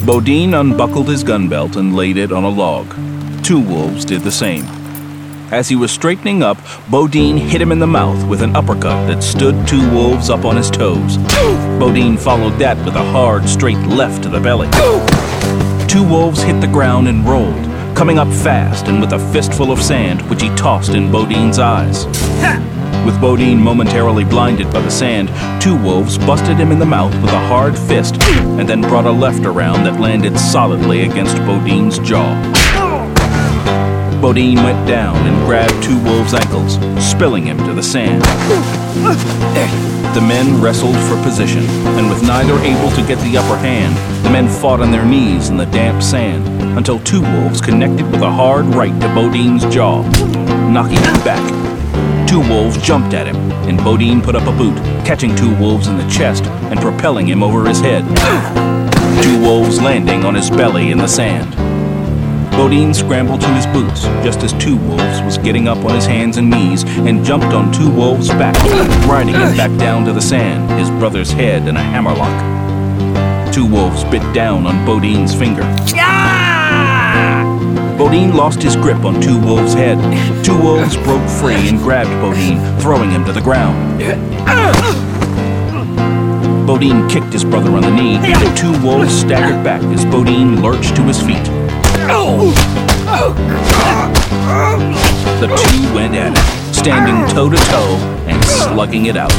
Bodine unbuckled his gun belt and laid it on a log. Two wolves did the same. As he was straightening up, Bodine hit him in the mouth with an uppercut that stood Two Wolves up on his toes. Bodine followed that with a hard, straight left to the belly. Two Wolves hit the ground and rolled, coming up fast and with a fistful of sand, which he tossed in Bodine's eyes. With Bodine momentarily blinded by the sand, Two Wolves busted him in the mouth with a hard fist and then brought a left around that landed solidly against Bodine's jaw. Bodine went down and grabbed Two Wolves' ankles, spilling him to the sand. The men wrestled for position, and with neither able to get the upper hand, the men fought on their knees in the damp sand until Two Wolves connected with a hard right to Bodine's jaw, knocking him back. Two Wolves jumped at him, and Bodine put up a boot, catching Two Wolves in the chest and propelling him over his head. Two Wolves landing on his belly in the sand. Bodine scrambled to his boots just as Two Wolves was getting up on his hands and knees and jumped on Two Wolves' back, riding him back down to the sand, his brother's head in a hammerlock. Two Wolves bit down on Bodine's finger. Bodine lost his grip on Two Wolves' head. Two Wolves broke free and grabbed Bodine, throwing him to the ground. Bodine kicked his brother on the knee, and Two Wolves staggered back as Bodine lurched to his feet. The two went at it, standing toe-to-toe and slugging it out.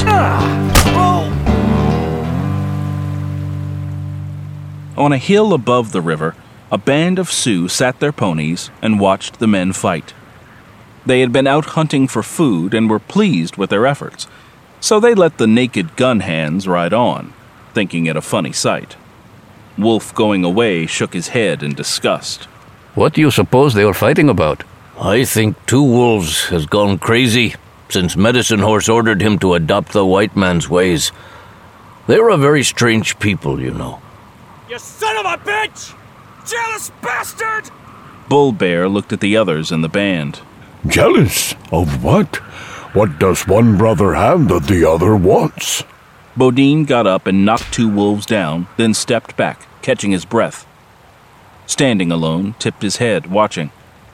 On a hill above the river, a band of Sioux sat their ponies and watched the men fight. They had been out hunting for food and were pleased with their efforts, so they let the naked gun hands ride on, thinking it a funny sight. Wolf, going away, shook his head in disgust. What do you suppose they were fighting about? I think Two Wolves has gone crazy since Medicine Horse ordered him to adopt the white man's ways. They're a very strange people, you know. You son of a bitch! Jealous bastard! Bull Bear looked at the others in the band. Jealous of what? What does one brother have that the other wants? Bodine got up and knocked Two Wolves down, then stepped back, catching his breath. Standing alone, tipped his head, watching.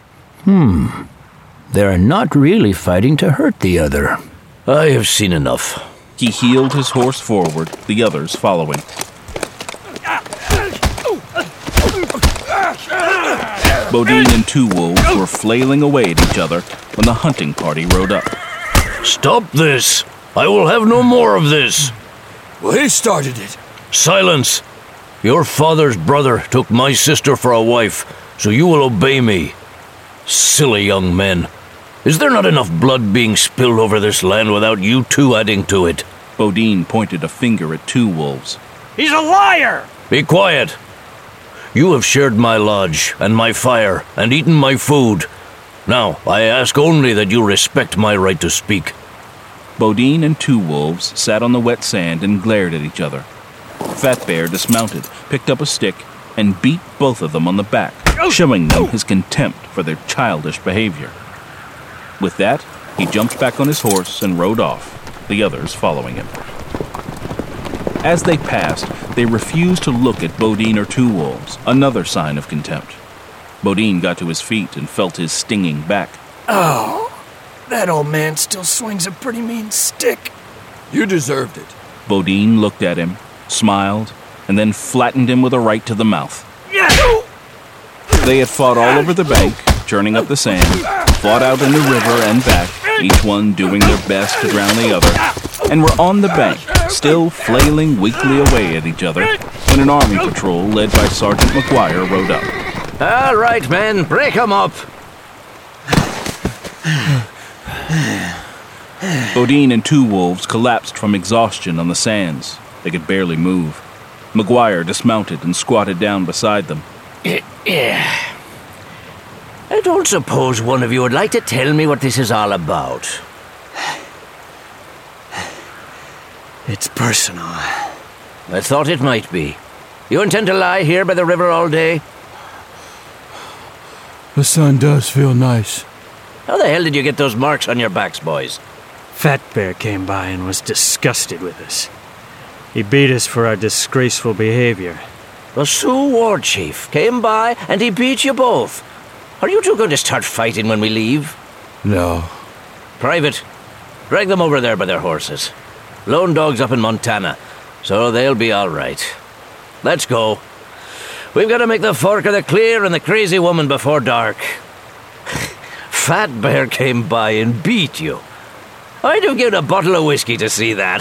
They're not really fighting to hurt the other. I have seen enough. He heeled his horse forward, the others following. Bodine and Two Wolves were flailing away at each other when the hunting party rode up. Stop this! I will have no more of this! Well, he started it. Silence! Your father's brother took my sister for a wife, so you will obey me. Silly young men. Is there not enough blood being spilled over this land without you two adding to it? Bodine pointed a finger at Two Wolves. He's a liar! Be quiet! You have shared my lodge and my fire and eaten my food. Now, I ask only that you respect my right to speak. Bodine and Two Wolves sat on the wet sand and glared at each other. Fat Bear dismounted, picked up a stick, and beat both of them on the back, showing them his contempt for their childish behavior. With that, he jumped back on his horse and rode off, the others following him. As they passed, they refused to look at Bodine or Two Wolves, another sign of contempt. Bodine got to his feet and felt his stinging back. Oh, that old man still swings a pretty mean stick. You deserved it. Bodine looked at him, smiled, and then flattened him with a right to the mouth. They had fought all over the bank, churning up the sand, fought out in the river and back, each one doing their best to drown the other, and were on the bank, still flailing weakly away at each other, when an army patrol led by Sergeant McGuire rode up. All right, men, break 'em up. Bodine and Two Wolves collapsed from exhaustion on the sands. They could barely move. McGuire dismounted and squatted down beside them. I don't suppose one of you would like to tell me what this is all about. It's personal. I thought it might be. You intend to lie here by the river all day? The sun does feel nice. How the hell did you get those marks on your backs, boys? Fat Bear came by and was disgusted with us. He beat us for our disgraceful behavior. The Sioux war chief came by and he beat you both. Are you two going to start fighting when we leave? No. Private, drag them over there by their horses. Lone Dog's up in Montana, so they'll be all right. Let's go. We've got to make the Fork of the Clear and the Crazy Woman before dark. Fat Bear came by and beat you. I'd have given a bottle of whiskey to see that.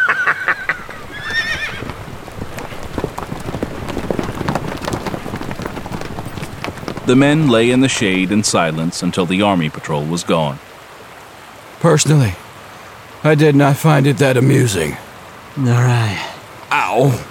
The men lay in the shade in silence until the army patrol was gone. Personally, I did not find it that amusing. All right. Ow.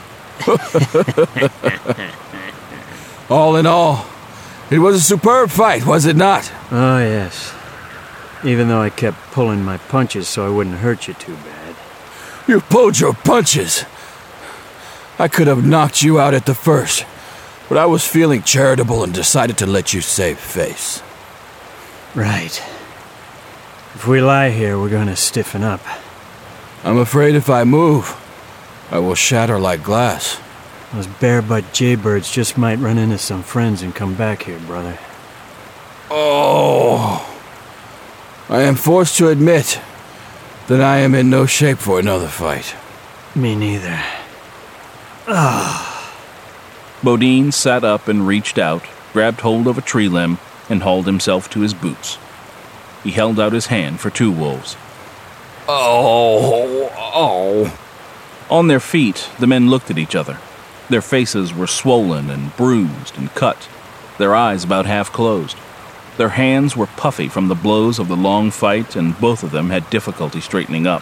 All in all, it was a superb fight, was it not? Oh, yes. Even though I kept pulling my punches so I wouldn't hurt you too bad. You pulled your punches. I could have knocked you out at the first, but I was feeling charitable and decided to let you save face. Right. If we lie here, we're gonna stiffen up. I'm afraid if I move, I will shatter like glass. Those bare-butt jaybirds just might run into some friends and come back here, brother. Oh. I am forced to admit that I am in no shape for another fight. Me neither. Bodine sat up and reached out, grabbed hold of a tree limb, and hauled himself to his boots. He held out his hand for Two Wolves. Oh. On their feet, the men looked at each other. Their faces were swollen and bruised and cut, their eyes about half closed. Their hands were puffy from the blows of the long fight, and both of them had difficulty straightening up.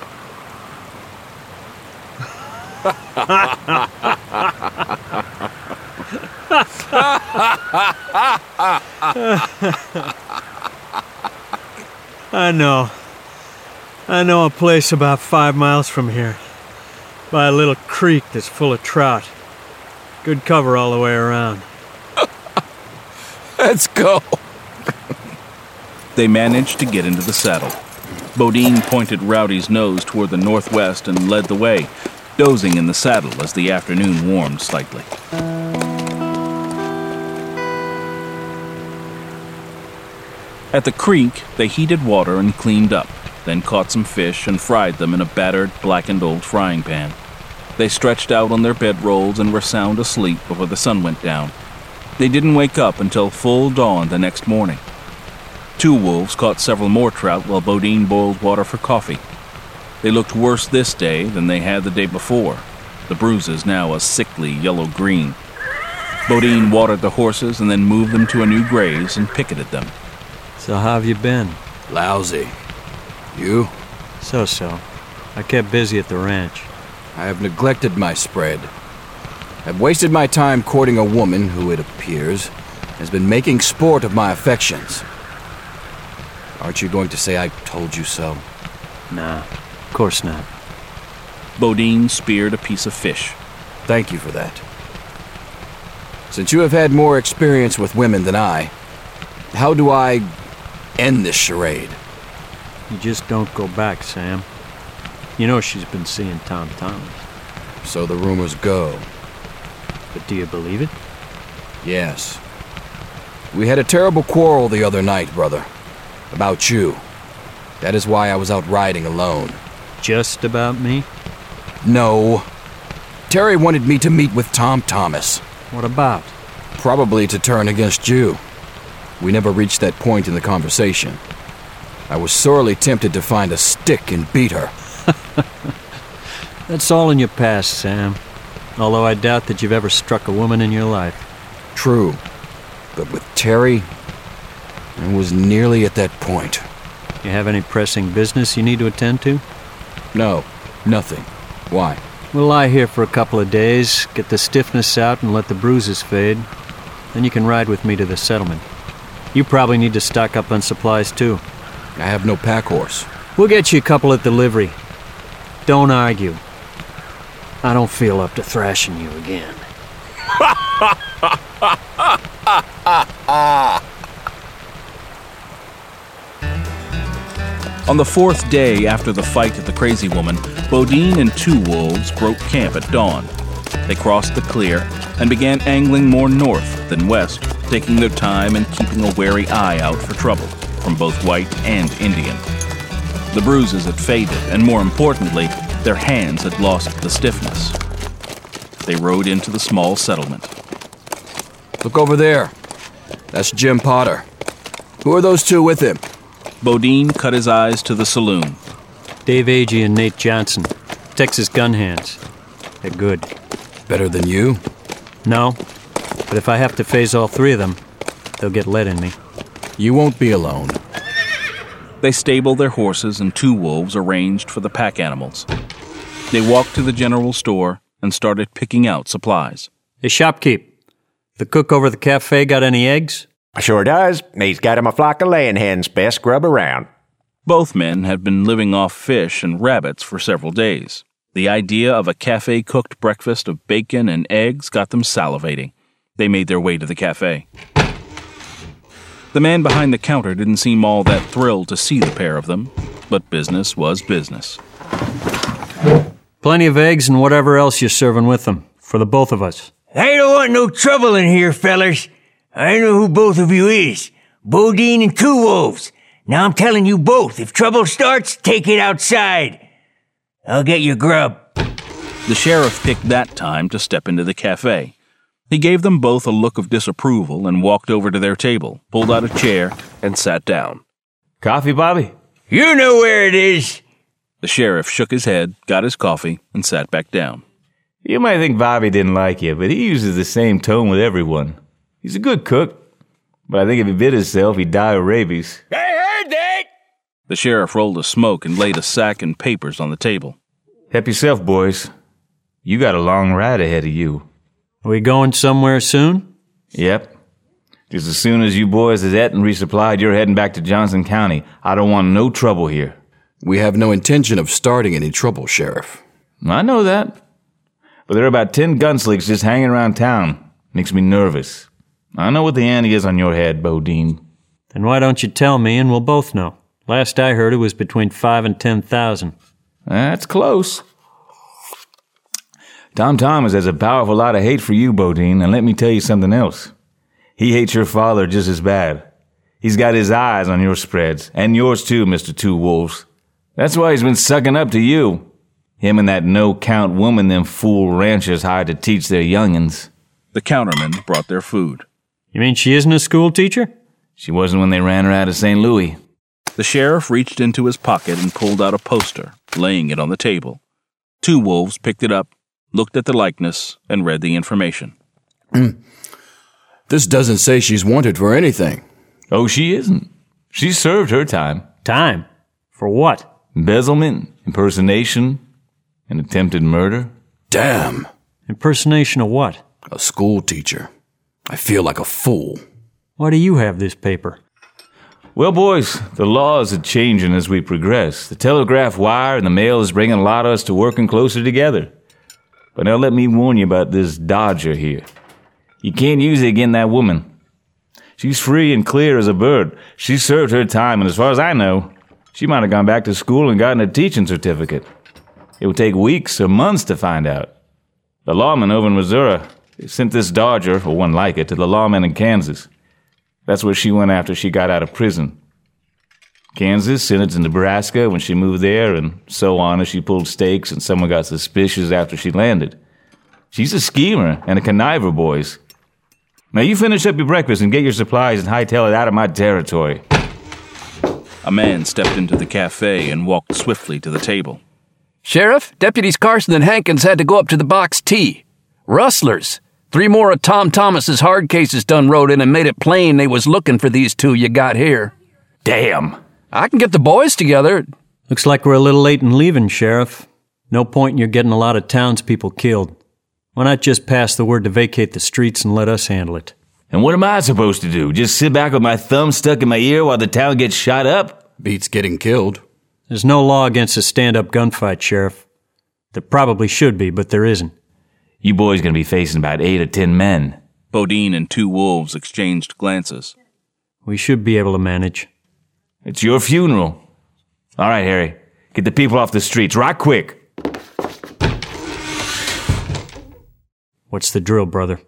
I know a place about 5 miles from here, by a little creek that's full of trout. Good cover all the way around. Let's go. They managed to get into the saddle. Bodine pointed Rowdy's nose toward the northwest and led the way, dozing in the saddle as the afternoon warmed slightly. At the creek, they heated water and cleaned up, then caught some fish and fried them in a battered, blackened old frying pan. They stretched out on their bedrolls and were sound asleep before the sun went down. They didn't wake up until full dawn the next morning. Two Wolves caught several more trout while Bodine boiled water for coffee. They looked worse this day than they had the day before, the bruises now a sickly yellow-green. Bodine watered the horses and then moved them to a new graze and picketed them. So how have you been? Lousy. You? So-so. I kept busy at the ranch. I have neglected my spread. I've wasted my time courting a woman who, it appears, has been making sport of my affections. Aren't you going to say I told you so? Nah, of course not. Bodine speared a piece of fish. Thank you for that. Since you have had more experience with women than I, how do I end this charade? You just don't go back, Sam. You know she's been seeing Tom Thomas. So the rumors go. But do you believe it? Yes. We had a terrible quarrel the other night, brother. About you. That is why I was out riding alone. Just about me? No. Terry wanted me to meet with Tom Thomas. What about? Probably to turn against you. We never reached that point in the conversation. I was sorely tempted to find a stick and beat her. That's all in your past, Sam. Although I doubt that you've ever struck a woman in your life. True. But with Terry, I was nearly at that point. You have any pressing business you need to attend to? No, nothing. Why? We'll lie here for a couple of days, get the stiffness out and let the bruises fade. Then you can ride with me to the settlement. You probably need to stock up on supplies too. I have no pack horse. We'll get you a couple at the livery. Don't argue. I don't feel up to thrashing you again. On the fourth day after the fight at the Crazy Woman, Bodine and Two Wolves broke camp at dawn. They crossed the clear and began angling more north than west, taking their time and keeping a wary eye out for trouble from both white and Indian. The bruises had faded, and more importantly, their hands had lost the stiffness. They rode into the small settlement. Look over there. That's Jim Potter. Who are those two with him? Bodine cut his eyes to the saloon. Dave Agee and Nate Johnson. Texas gun hands. They're good. Better than you? No, but if I have to face all three of them, they'll get lead in me. You won't be alone. They stabled their horses, and two wolves arranged for the pack animals. They walked to the general store and started picking out supplies. Hey, shopkeep. The cook over the cafe got any eggs? Sure does. He's got him a flock of laying hens. Best grub around. Both men had been living off fish and rabbits for several days. The idea of a cafe-cooked breakfast of bacon and eggs got them salivating. They made their way to the cafe. The man behind the counter didn't seem all that thrilled to see the pair of them, but business was business. Plenty of eggs and whatever else you're serving with them, for the both of us. I don't want no trouble in here, fellers. I know who both of you is. Bodine and Two Wolves. Now I'm telling you both, if trouble starts, take it outside. I'll get your grub. The sheriff picked that time to step into the cafe. He gave them both a look of disapproval and walked over to their table, pulled out a chair, and sat down. Coffee, Bobby? You know where it is. The sheriff shook his head, got his coffee, and sat back down. You might think Bobby didn't like you, but he uses the same tone with everyone. He's a good cook, but I think if he bit himself, he'd die of rabies. I heard that! The sheriff rolled a smoke and laid a sack and papers on the table. Help yourself, boys. You got a long ride ahead of you. Are we going somewhere soon? Yep. Just as soon as you boys is et and resupplied, you're heading back to Johnson County. I don't want no trouble here. We have no intention of starting any trouble, Sheriff. I know that. But there are about 10 gunslicks just hanging around town. Makes me nervous. I know what the ante is on your head, Bodine. Then why don't you tell me and we'll both know? Last I heard it was between 5 and 10,000. That's close. Tom Thomas has a powerful lot of hate for you, Bodine, and let me tell you something else. He hates your father just as bad. He's got his eyes on your spreads, and yours too, Mr. Two Wolves. That's why he's been sucking up to you. Him and that no-count woman them fool ranchers hired to teach their youngins. The countermen brought their food. You mean she isn't a school teacher? She wasn't when they ran her out of St. Louis. The sheriff reached into his pocket and pulled out a poster, laying it on the table. Two Wolves picked it up, looked at the likeness, and read the information. This doesn't say she's wanted for anything. Oh, she isn't. She served her time. Time? For what? Embezzlement, impersonation, and attempted murder. Damn. Impersonation of what? A school teacher. I feel like a fool. Why do you have this paper? Well, boys, the laws are changing as we progress. The telegraph wire and the mail is bringing a lot of us to working closer together. But now let me warn you about this Dodger here. You can't use it against that woman. She's free and clear as a bird. She served her time, and as far as I know, she might have gone back to school and gotten a teaching certificate. It would take weeks or months to find out. The lawmen over in Missouri sent this Dodger, or one like it, to the lawmen in Kansas. That's where she went after she got out of prison. Kansas sent it to Nebraska when she moved there, and so on as she pulled stakes and someone got suspicious after she landed. She's a schemer and a conniver, boys. Now you finish up your breakfast and get your supplies and hightail it out of my territory. A man stepped into the cafe and walked swiftly to the table. Sheriff, Deputies Carson and Hankins had to go up to the Box T. Rustlers. 3 more of Tom Thomas's hard cases done rode in and made it plain they was looking for these 2 you got here. Damn. I can get the boys together. Looks like we're a little late in leaving, Sheriff. No point in you getting a lot of townspeople killed. Why not just pass the word to vacate the streets and let us handle it? And what am I supposed to do? Just sit back with my thumb stuck in my ear while the town gets shot up? Beats getting killed. There's no law against a stand-up gunfight, Sheriff. There probably should be, but there isn't. You boys gonna be facing about 8 or 10 men. Bodine and Two Wolves exchanged glances. We should be able to manage. It's your funeral. All right, Harry. Get the people off the streets right quick. What's the drill, brother?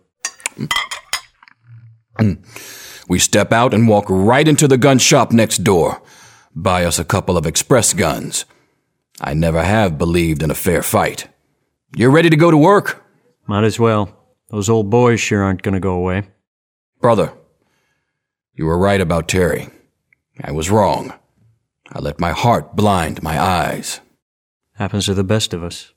We step out and walk right into the gun shop next door. Buy us a couple of express guns. I never have believed in a fair fight. You're ready to go to work? Might as well. Those old boys sure aren't gonna go away. Brother, you were right about Terry. I was wrong. I let my heart blind my eyes. Happens to the best of us.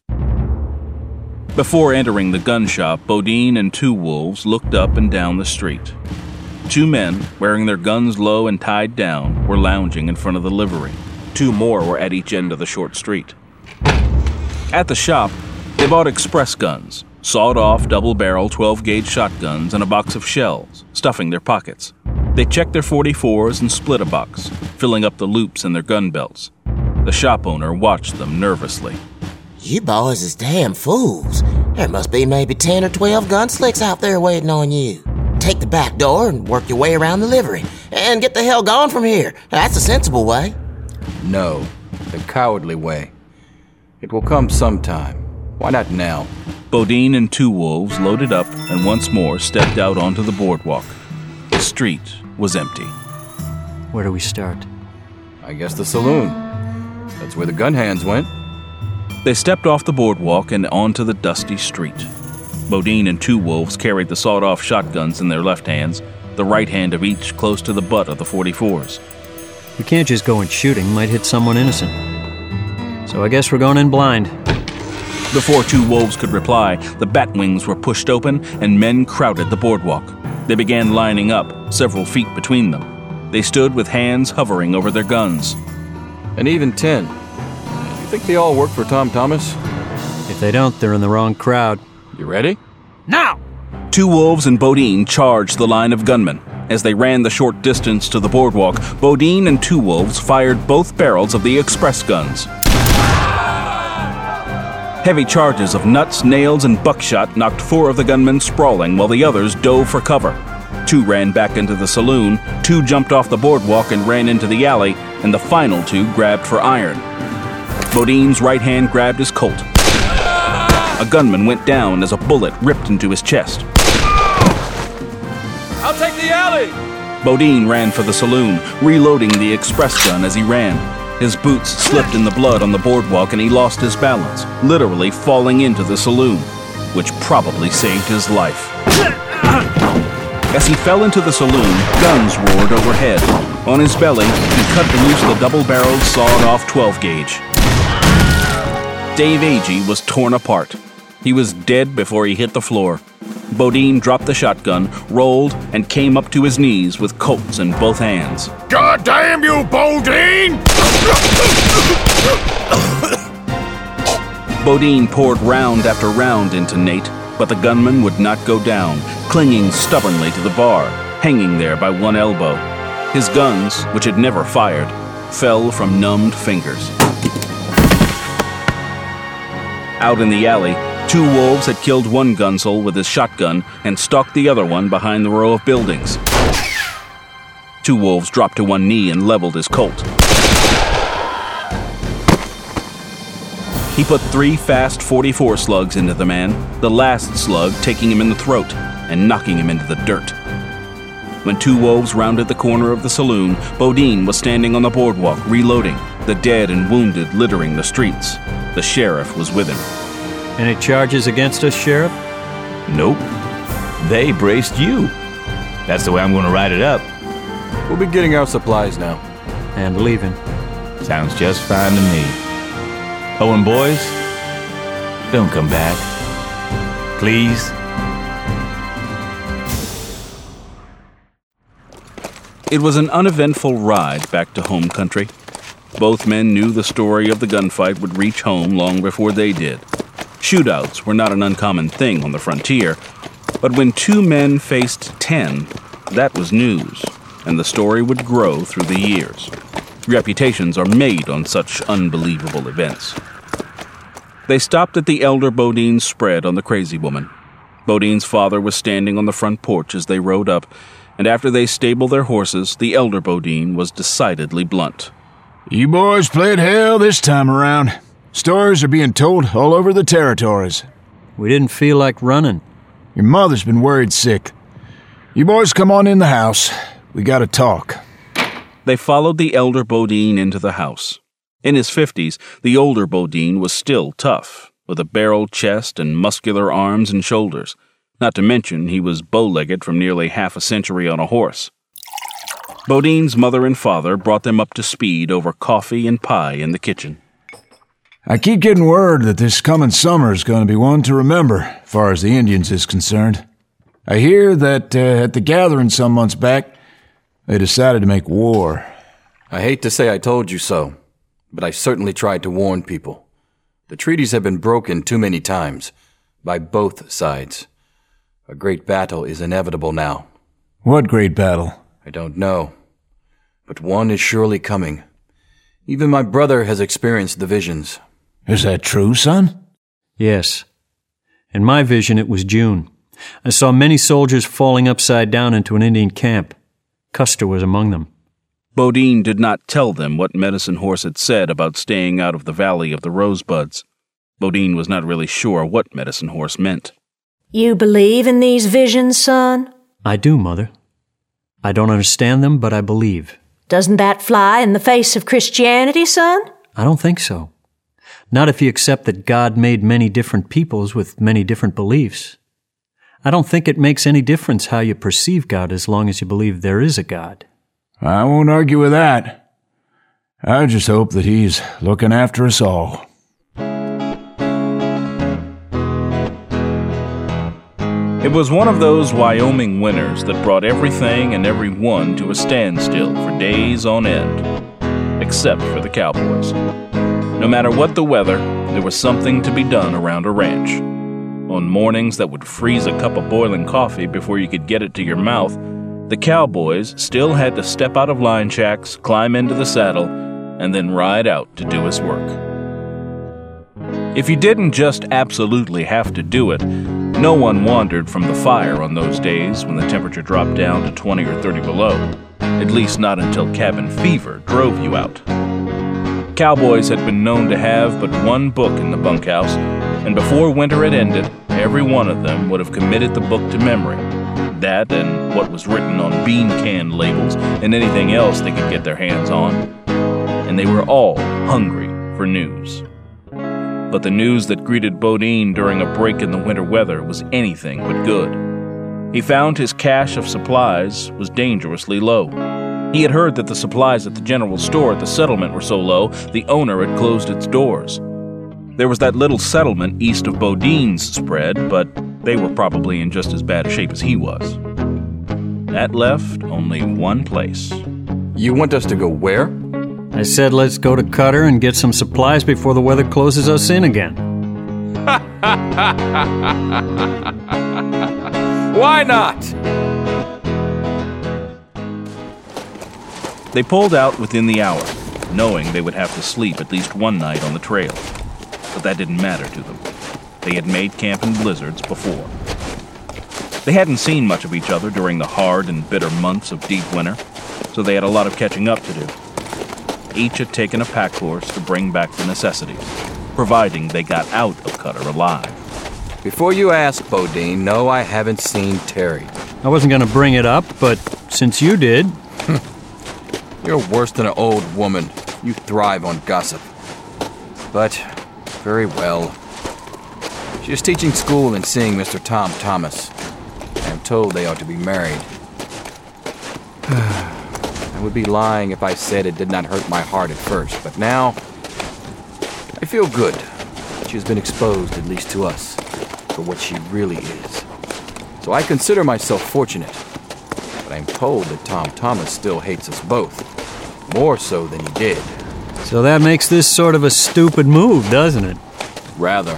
Before entering the gun shop, Bodine and two wolves looked up and down the street. Two men, wearing their guns low and tied down, were lounging in front of the livery. Two more were at each end of the short street. At the shop, they bought express guns, sawed-off double-barrel 12-gauge shotguns, and a box of shells, stuffing their pockets. They checked their 44s and split a box, filling up the loops in their gun belts. The shop owner watched them nervously. You boys is damn fools. There must be maybe 10 or 12 gunslicks out there waiting on you. Take the back door and work your way around the livery, and get the hell gone from here. That's a sensible way. No, the cowardly way. It will come sometime. Why not now? Bodine and two wolves loaded up and once more stepped out onto the boardwalk. The street was empty. Where do we start? I guess the saloon. That's where the gun hands went. They stepped off the boardwalk and onto the dusty street. Bodine and two wolves carried the sawed-off shotguns in their left hands, the right hand of each close to the butt of the 44s. We can't just go in shooting, might hit someone innocent. So I guess we're going in blind. Before two wolves could reply, the bat wings were pushed open and men crowded the boardwalk. They began lining up, several feet between them. They stood with hands hovering over their guns. An even 10. You think they all work for Tom Thomas? If they don't, they're in the wrong crowd. You ready? Now! Two wolves and Bodine charged the line of gunmen. As they ran the short distance to the boardwalk, Bodine and two wolves fired both barrels of the express guns. Heavy charges of nuts, nails, and buckshot knocked four of the gunmen sprawling while the others dove for cover. Two ran back into the saloon, two jumped off the boardwalk and ran into the alley, and the final two grabbed for iron. Bodine's right hand grabbed his Colt. A gunman went down as a bullet ripped into his chest. I'll take the alley! Bodine ran for the saloon, reloading the express gun as he ran. His boots slipped in the blood on the boardwalk and he lost his balance, literally falling into the saloon, which probably saved his life. As he fell into the saloon, guns roared overhead. On his belly, he cut loose the double-barreled, sawed-off 12-gauge. Dave Agee was torn apart. He was dead before he hit the floor. Bodine dropped the shotgun, rolled, and came up to his knees with Colts in both hands. God damn you, Bodine! Bodine poured round after round into Nate, but the gunman would not go down, clinging stubbornly to the bar, hanging there by one elbow. His guns, which had never fired, fell from numbed fingers. Out in the alley, two wolves had killed one gunsel with his shotgun and stalked the other one behind the row of buildings. Two wolves dropped to one knee and leveled his Colt. He put 3 fast .44 slugs into the man, the last slug taking him in the throat and knocking him into the dirt. When two wolves rounded the corner of the saloon, Bodine was standing on the boardwalk, reloading, the dead and wounded littering the streets. The sheriff was with him. Any charges against us, Sheriff? Nope. They braced you. That's the way I'm going to write it up. We'll be getting our supplies now. And leaving. Sounds just fine to me. Oh, and boys, don't come back. Please. It was an uneventful ride back to home country. Both men knew the story of the gunfight would reach home long before they did. Shootouts were not an uncommon thing on the frontier, but when two men faced 10, that was news, and the story would grow through the years. Reputations are made on such unbelievable events. They stopped at the elder Bodine's spread on the Crazy Woman. Bodine's father was standing on the front porch as they rode up, and after they stabled their horses, the elder Bodine was decidedly blunt. You boys played hell this time around. Stories are being told all over the territories. We didn't feel like running. Your mother's been worried sick. You boys come on in the house. We gotta talk. They followed the elder Bodine into the house. In his 50s, the older Bodine was still tough, with a barrel chest and muscular arms and shoulders. Not to mention, he was bow-legged from nearly half a century on a horse. Bodine's mother and father brought them up to speed over coffee and pie in the kitchen. I keep getting word that this coming summer is going to be one to remember, as far as the Indians is concerned. I hear that at the gathering some months back, they decided to make war. I hate to say I told you so, but I certainly tried to warn people. The treaties have been broken too many times, by both sides. A great battle is inevitable now. What great battle? I don't know, but one is surely coming. Even my brother has experienced the visions. Is that true, son? Yes. In my vision, it was June. I saw many soldiers falling upside down into an Indian camp. Custer was among them. Bodine did not tell them what Medicine Horse had said about staying out of the Valley of the Rosebuds. Bodine was not really sure what Medicine Horse meant. You believe in these visions, son? I do, Mother. I don't understand them, but I believe. Doesn't that fly in the face of Christianity, son? I don't think so. Not if you accept that God made many different peoples with many different beliefs. I don't think it makes any difference how you perceive God as long as you believe there is a God. I won't argue with that. I just hope that he's looking after us all. It was one of those Wyoming winters that brought everything and everyone to a standstill for days on end, except for the cowboys. No matter what the weather, there was something to be done around a ranch. On mornings that would freeze a cup of boiling coffee before you could get it to your mouth, the cowboys still had to step out of line shacks, climb into the saddle, and then ride out to do his work. If you didn't just absolutely have to do it, no one wandered from the fire on those days when the temperature dropped down to 20 or 30 below, at least not until cabin fever drove you out. Cowboys had been known to have but one book in the bunkhouse, and before winter had ended, every one of them would have committed the book to memory. That and what was written on bean can labels and anything else they could get their hands on. And they were all hungry for news. But the news that greeted Bodine during a break in the winter weather was anything but good. He found his cache of supplies was dangerously low. He had heard that the supplies at the general store at the settlement were so low, the owner had closed its doors. There was that little settlement east of Bodine's spread, but they were probably in just as bad a shape as he was. That left only one place. You want us to go where? I said let's go to Cutter and get some supplies before the weather closes us in again. Why not? They pulled out within the hour, knowing they would have to sleep at least one night on the trail. But that didn't matter to them. They had made camp in blizzards before. They hadn't seen much of each other during the hard and bitter months of deep winter, so they had a lot of catching up to do. Each had taken a pack horse to bring back the necessities, providing they got out of Cutter alive. Before you ask, Bodine, no, I haven't seen Terry. I wasn't going to bring it up, but since you did... You're worse than an old woman. You thrive on gossip. But, very well. She is teaching school and seeing Mr. Tom Thomas. I am told they are to be married. I would be lying if I said it did not hurt my heart at first, but now I feel good that she has been exposed, at least to us, for what she really is. So I consider myself fortunate, but I'm told that Tom Thomas still hates us both, more so than he did. So that makes this sort of a stupid move, doesn't it? Rather.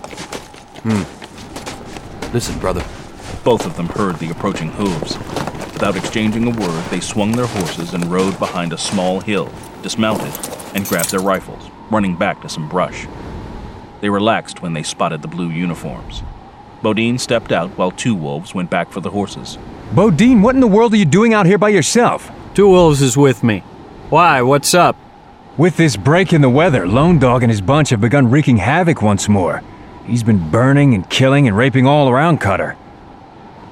Listen, brother. Both of them heard the approaching hooves. Without exchanging a word, they swung their horses and rode behind a small hill, dismounted, and grabbed their rifles, running back to some brush. They relaxed when they spotted the blue uniforms. Bodine stepped out while Two Wolves went back for the horses. Bodine, what in the world are you doing out here by yourself? Two Wolves is with me. Why, what's up? With this break in the weather, Lone Dog and his bunch have begun wreaking havoc once more. He's been burning and killing and raping all around Cutter.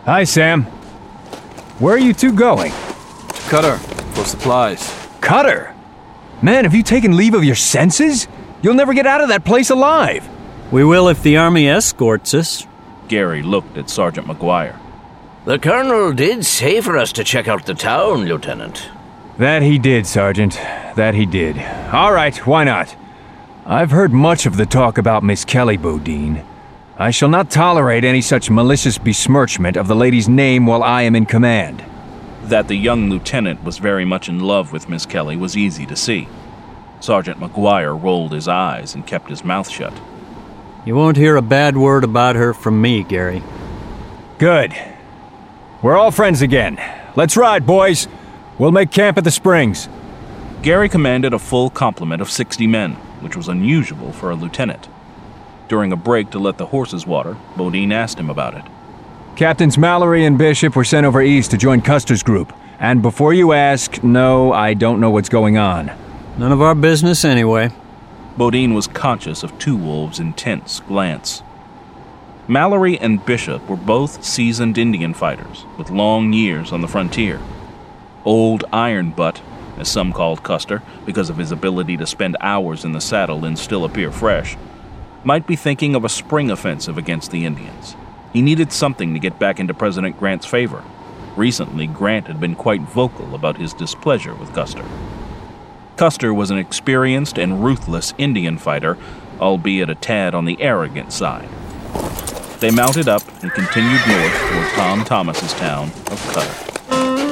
Hi, Sam. Where are you two going? To Cutter, for supplies. Cutter? Man, have you taken leave of your senses? You'll never get out of that place alive. We will if the army escorts us. Gary looked at Sergeant McGuire. The Colonel did say for us to check out the town, Lieutenant. That he did, Sergeant. That he did. All right, why not? I've heard much of the talk about Miss Kelly, Bodine. I shall not tolerate any such malicious besmirchment of the lady's name while I am in command. That the young lieutenant was very much in love with Miss Kelly was easy to see. Sergeant McGuire rolled his eyes and kept his mouth shut. You won't hear a bad word about her from me, Gary. Good. We're all friends again. Let's ride, boys. We'll make camp at the Springs. Gary commanded a full complement of 60 men, which was unusual for a lieutenant. During a break to let the horses water, Bodine asked him about it. Captains Mallory and Bishop were sent over east to join Custer's group. And before you ask, no, I don't know what's going on. None of our business anyway. Bodine was conscious of Two Wolves' intense glance. Mallory and Bishop were both seasoned Indian fighters with long years on the frontier. Old Iron Butt, as some called Custer because of his ability to spend hours in the saddle and still appear fresh, might be thinking of a spring offensive against the Indians. He needed something to get back into President Grant's favor. Recently, Grant had been quite vocal about his displeasure with Custer. Custer was an experienced and ruthless Indian fighter, albeit a tad on the arrogant side. They mounted up and continued north toward Tom Thomas's town of Cutter.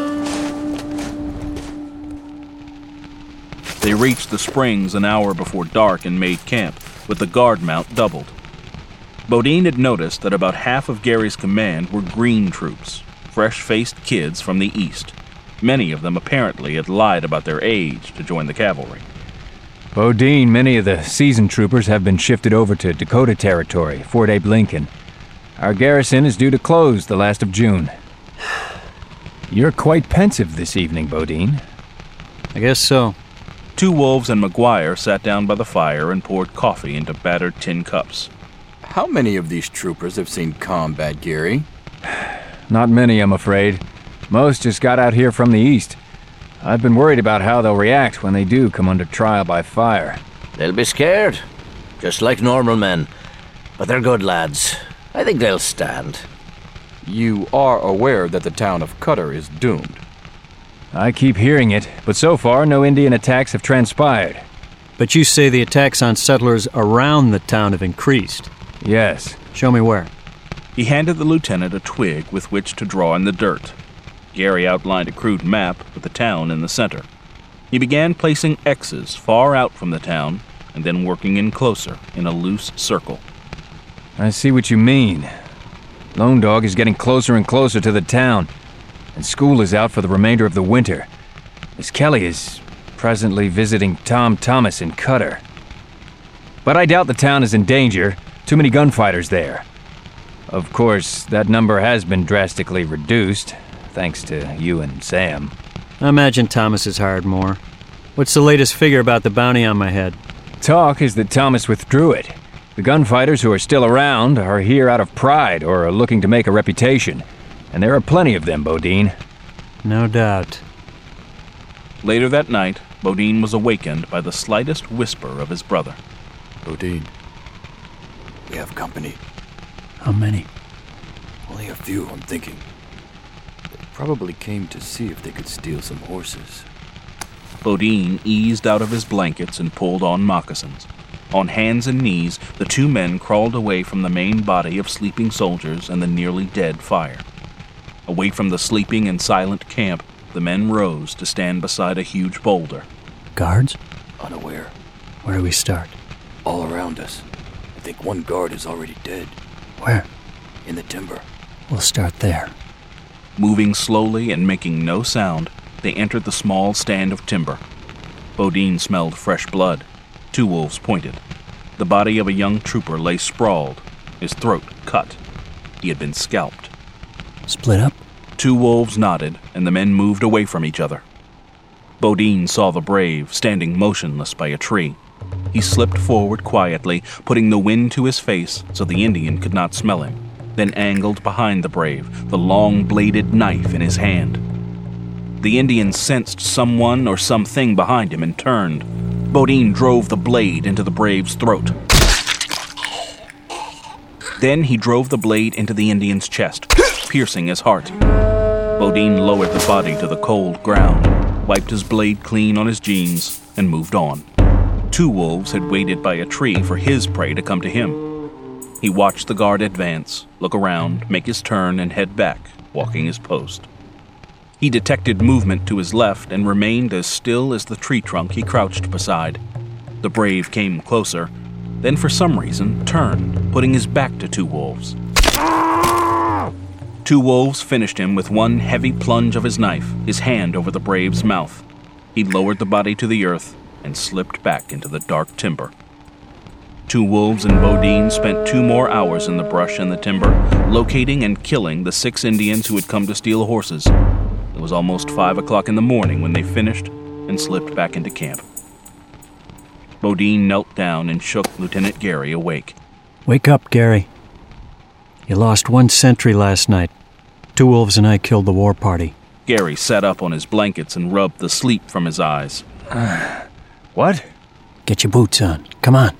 They reached the Springs an hour before dark and made camp, with the guard mount doubled. Bodine had noticed that about half of Gary's command were green troops, fresh-faced kids from the east. Many of them apparently had lied about their age to join the cavalry. Bodine, many of the seasoned troopers have been shifted over to Dakota Territory, Fort Abe Lincoln. Our garrison is due to close the last of June. You're quite pensive this evening, Bodine. I guess so. Two Wolves and McGuire sat down by the fire and poured coffee into battered tin cups. How many of these troopers have seen combat, Gary? Not many, I'm afraid. Most just got out here from the east. I've been worried about how they'll react when they do come under trial by fire. They'll be scared, just like normal men. But they're good lads. I think they'll stand. You are aware that the town of Cutter is doomed. I keep hearing it, but so far no Indian attacks have transpired. But you say the attacks on settlers around the town have increased. Yes. Show me where. He handed the lieutenant a twig with which to draw in the dirt. Gary outlined a crude map with the town in the center. He began placing X's far out from the town and then working in closer in a loose circle. I see what you mean. Lone Dog is getting closer and closer to the town, and school is out for the remainder of the winter. Miss Kelly is presently visiting Tom Thomas in Cutter. But I doubt the town is in danger. Too many gunfighters there. Of course, that number has been drastically reduced, thanks to you and Sam. I imagine Thomas has hired more. What's the latest figure about the bounty on my head? Talk is that Thomas withdrew it. The gunfighters who are still around are here out of pride or are looking to make a reputation. And there are plenty of them, Bodine. No doubt. Later that night, Bodine was awakened by the slightest whisper of his brother. Bodine, we have company. How many? Only a few, I'm thinking. They probably came to see if they could steal some horses. Bodine eased out of his blankets and pulled on moccasins. On hands and knees, the two men crawled away from the main body of sleeping soldiers and the nearly dead fire. Away from the sleeping and silent camp, the men rose to stand beside a huge boulder. Guards? Unaware. Where do we start? All around us. I think one guard is already dead. Where? In the timber. We'll start there. Moving slowly and making no sound, they entered the small stand of timber. Bodine smelled fresh blood. Two Wolves pointed. The body of a young trooper lay sprawled, his throat cut. He had been scalped. Split up? Two Wolves nodded, and the men moved away from each other. Bodine saw the brave standing motionless by a tree. He slipped forward quietly, putting the wind to his face so the Indian could not smell him. then angled behind the brave, the long-bladed knife in his hand. The Indian sensed someone or something behind him and turned. Bodine drove the blade into the brave's throat. Then he drove the blade into the Indian's chest, piercing his heart. Bodine lowered the body to the cold ground, wiped his blade clean on his jeans, and moved on. 2 wolves had waited by a tree for his prey to come to him. He watched the guard advance, look around, make his turn, and head back, walking his post. He detected movement to his left and remained as still as the tree trunk he crouched beside. The brave came closer, then for some reason turned, putting his back to 2 wolves. 2 wolves finished him with one heavy plunge of his knife, his hand over the brave's mouth. He lowered the body to the earth and slipped back into the dark timber. 2 wolves and Bodine spent 2 more hours in the brush and the timber, locating and killing the 6 Indians who had come to steal horses. It was almost 5 o'clock in the morning when they finished and slipped back into camp. Bodine knelt down and shook Lieutenant Gary awake. Wake up, Gary. You lost 1 sentry last night. 2 wolves and I killed the war party. Gary sat up on his blankets and rubbed the sleep from his eyes. What? Get your boots on. Come on.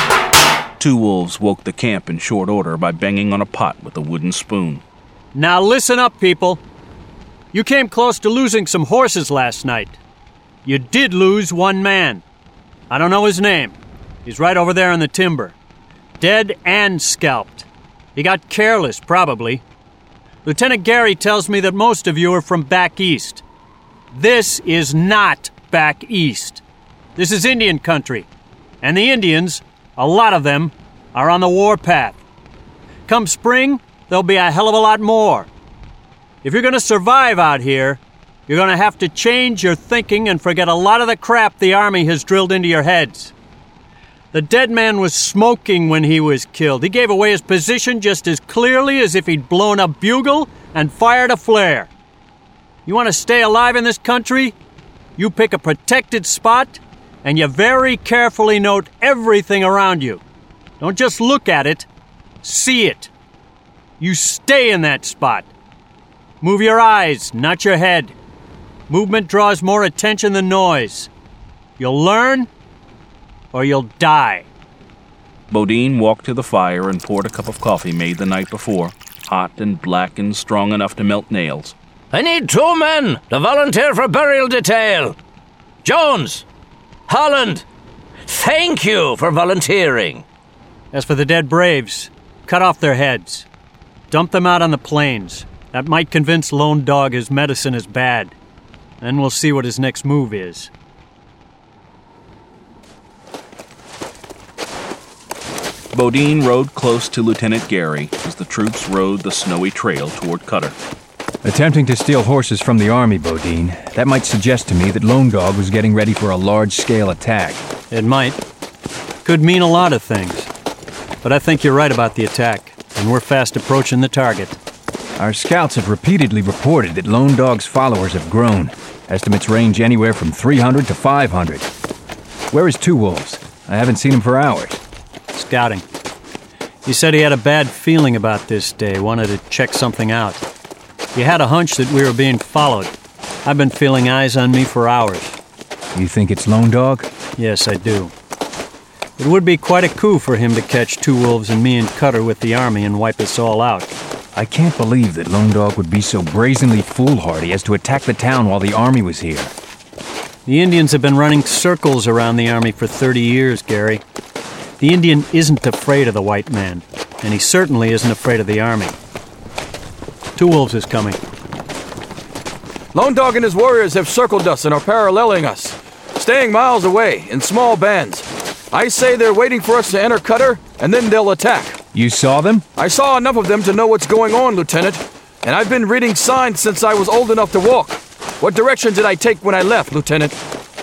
2 wolves woke the camp in short order by banging on a pot with a wooden spoon. Now listen up, people. You came close to losing some horses last night. You did lose 1 man. I don't know his name. He's right over there in the timber. Dead and scalped. He got careless, probably. Lieutenant Gary tells me that most of you are from back east. This is not back east. This is Indian country. And the Indians, a lot of them, are on the warpath. Come spring, there'll be a hell of a lot more. If you're going to survive out here, you're going to have to change your thinking and forget a lot of the crap the Army has drilled into your heads. The dead man was smoking when he was killed. He gave away his position just as clearly as if he'd blown a bugle and fired a flare. You want to stay alive in this country? You pick a protected spot, and you very carefully note everything around you. Don't just look at it, see it. You stay in that spot. Move your eyes, not your head. Movement draws more attention than noise. You'll learn, or you'll die. Bodine walked to the fire and poured a cup of coffee made the night before, hot and black and strong enough to melt nails. I need 2 men to volunteer for burial detail. Jones! Holland! Thank you for volunteering. As for the dead braves, cut off their heads. Dump them out on the plains. That might convince Lone Dog his medicine is bad. Then we'll see what his next move is. Bodine rode close to Lieutenant Gary as the troops rode the snowy trail toward Cutter. Attempting to steal horses from the army, Bodine, that might suggest to me that Lone Dog was getting ready for a large-scale attack. It might. Could mean a lot of things. But I think you're right about the attack, and we're fast approaching the target. Our scouts have repeatedly reported that Lone Dog's followers have grown. Estimates range anywhere from 300 to 500. Where is 2 Wolves? I haven't seen him for hours. Scouting. He said he had a bad feeling about this day, wanted to check something out. He had a hunch that we were being followed. I've been feeling eyes on me for hours. You think it's Lone Dog? Yes, I do. It would be quite a coup for him to catch 2 Wolves and me and Cutter with the army and wipe us all out. I can't believe that Lone Dog would be so brazenly foolhardy as to attack the town while the army was here. The Indians have been running circles around the army for 30 years, Gary. The Indian isn't afraid of the white man, and he certainly isn't afraid of the army. 2 Wolves is coming. Lone Dog and his warriors have circled us and are paralleling us, staying miles away in small bands. I say they're waiting for us to enter Cutter, and then they'll attack. You saw them? I saw enough of them to know what's going on, Lieutenant, and I've been reading signs since I was old enough to walk. What direction did I take when I left, Lieutenant?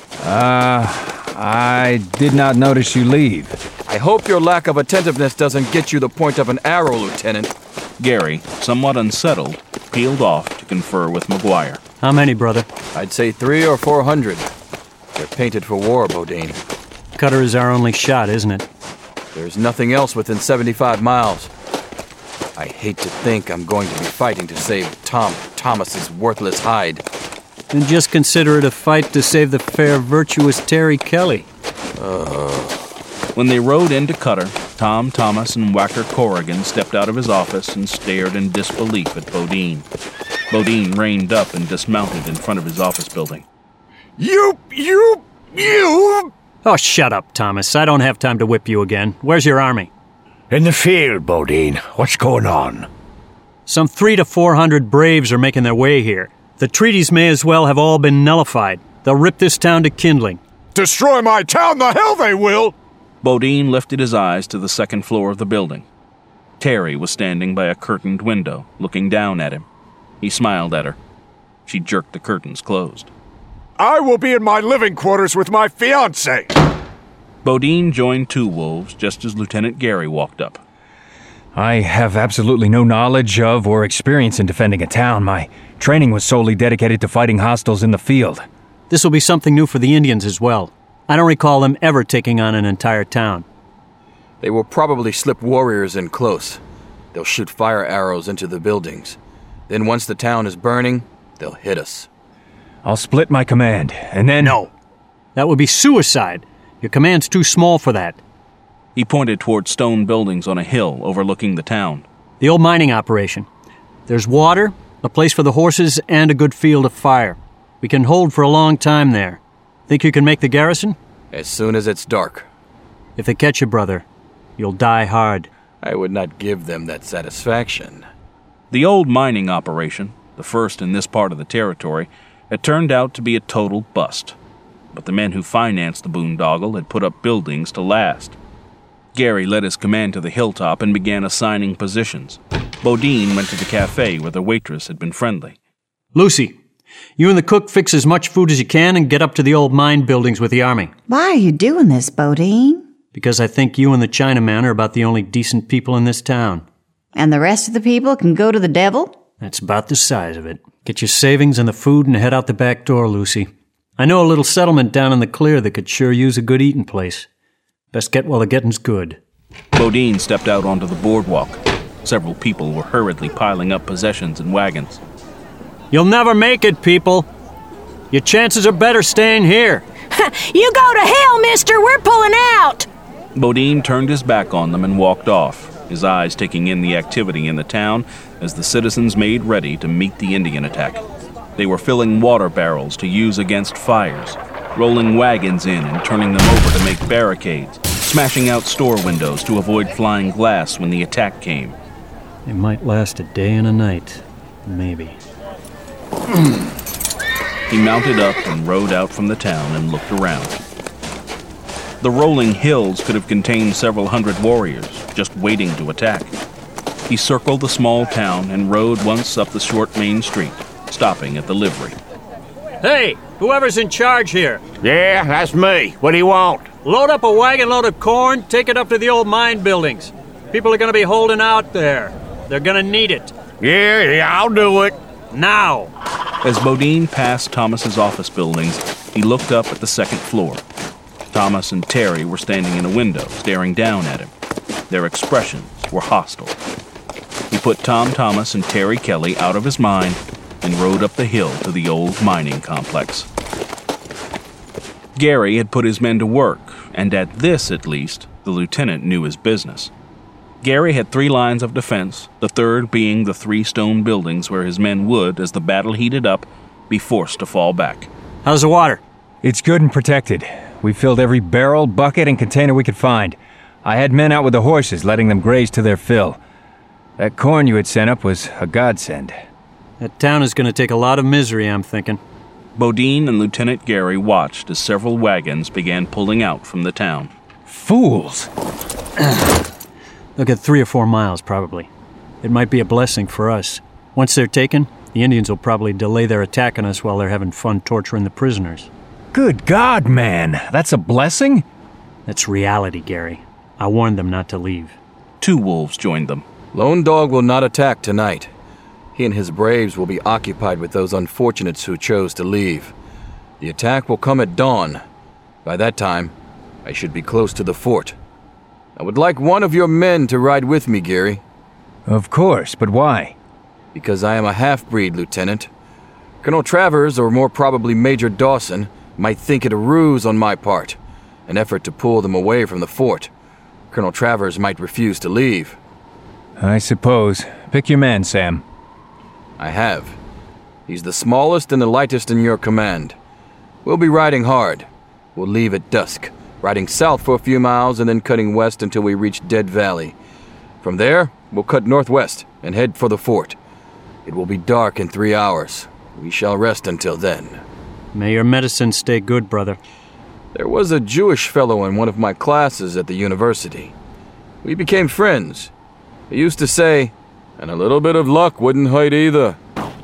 I did not notice you leave. I hope your lack of attentiveness doesn't get you the point of an arrow, Lieutenant. Gary, somewhat unsettled, peeled off to confer with McGuire. How many, brother? I'd say 300 or 400. They're painted for war, Bodine. Cutter is our only shot, isn't it? There's nothing else within 75 miles. I hate to think I'm going to be fighting to save Tom Thomas's worthless hide. Then just consider it a fight to save the fair, virtuous Terry Kelly. When they rode into Cutter, Tom Thomas and Whacker Corrigan stepped out of his office and stared in disbelief at Bodine. Bodine reined up and dismounted in front of his office building. You! Oh, shut up, Thomas. I don't have time to whip you again. Where's your army? In the field, Bodine. What's going on? Some 300 to 400 braves are making their way here. The treaties may as well have all been nullified. They'll rip this town to kindling. Destroy my town? The hell they will! Bodine lifted his eyes to the second floor of the building. Terry was standing by a curtained window, looking down at him. He smiled at her. She jerked the curtains closed. I will be in my living quarters with my fiancée. Bodine joined Two Wolves just as Lieutenant Gary walked up. I have absolutely no knowledge of or experience in defending a town. My training was solely dedicated to fighting hostiles in the field. This will be something new for the Indians as well. I don't recall them ever taking on an entire town. They will probably slip warriors in close. They'll shoot fire arrows into the buildings. Then once the town is burning, they'll hit us. I'll split my command, and then... No. That would be suicide. Your command's too small for that. He pointed toward stone buildings on a hill overlooking the town. The old mining operation. There's water, a place for the horses, and a good field of fire. We can hold for a long time there. Think you can make the garrison? As soon as it's dark. If they catch you, brother, you'll die hard. I would not give them that satisfaction. The old mining operation, the first in this part of the territory, had turned out to be a total bust. But the men who financed the boondoggle had put up buildings to last. Gary led his command to the hilltop and began assigning positions. Bodine went to the cafe where the waitress had been friendly. Lucy, you and the cook fix as much food as you can and get up to the old mine buildings with the army. Why are you doing this, Bodine? Because I think you and the Chinaman are about the only decent people in this town. And the rest of the people can go to the devil? That's about the size of it. Get your savings and the food and head out the back door, Lucy. I know a little settlement down in the clear that could sure use a good eating place. Best get while the getting's good. Bodine stepped out onto the boardwalk. Several people were hurriedly piling up possessions in wagons. You'll never make it, people. Your chances are better staying here. You go to hell, mister. We're pulling out. Bodine turned his back on them and walked off, his eyes taking in the activity in the town as the citizens made ready to meet the Indian attack. They were filling water barrels to use against fires, rolling wagons in and turning them over to make barricades, smashing out store windows to avoid flying glass when the attack came. It might last a day and a night. Maybe. He mounted up and rode out from the town and looked around. The rolling hills could have contained several hundred warriors, just waiting to attack. He circled the small town and rode once up the short main street, stopping at the livery. Hey, whoever's in charge here. Yeah, that's me. What do you want? Load up a wagon load of corn, take it up to the old mine buildings. People are going to be holding out there. They're going to need it. Yeah, I'll do it. Now. As Bodine passed Thomas's office buildings, he looked up at the second floor. Thomas and Terry were standing in a window, staring down at him. Their expressions were hostile. He put Tom Thomas and Terry Kelly out of his mind and rode up the hill to the old mining complex. Gary had put his men to work, and at this, at least, the lieutenant knew his business. Gary had 3 lines of defense, the third being the 3 stone buildings where his men would, as the battle heated up, be forced to fall back. How's the water? It's good and protected. We filled every barrel, bucket, and container we could find. I had men out with the horses, letting them graze to their fill. That corn you had sent up was a godsend. That town is going to take a lot of misery, I'm thinking. Bodine and Lieutenant Gary watched as several wagons began pulling out from the town. Fools! They'll get 3 or 4 miles, probably. It might be a blessing for us. Once they're taken, the Indians will probably delay their attack on us while they're having fun torturing the prisoners. Good God, man! That's a blessing? That's reality, Gary. I warned them not to leave. 2 wolves joined them. Lone Dog will not attack tonight. He and his braves will be occupied with those unfortunates who chose to leave. The attack will come at dawn. By that time, I should be close to the fort. I would like one of your men to ride with me, Gary. Of course, but why? Because I am a half-breed, Lieutenant. Colonel Travers, or more probably Major Dawson, might think it a ruse on my part, an effort to pull them away from the fort. Colonel Travers might refuse to leave. I suppose. Pick your man, Sam. I have. He's the smallest and the lightest in your command. We'll be riding hard. We'll leave at dusk, riding south for a few miles and then cutting west until we reach Dead Valley. From there, we'll cut northwest and head for the fort. It will be dark in 3 hours. We shall rest until then. May your medicine stay good, brother. There was a Jewish fellow in one of my classes at the university. We became friends. He used to say, and a little bit of luck wouldn't hurt either.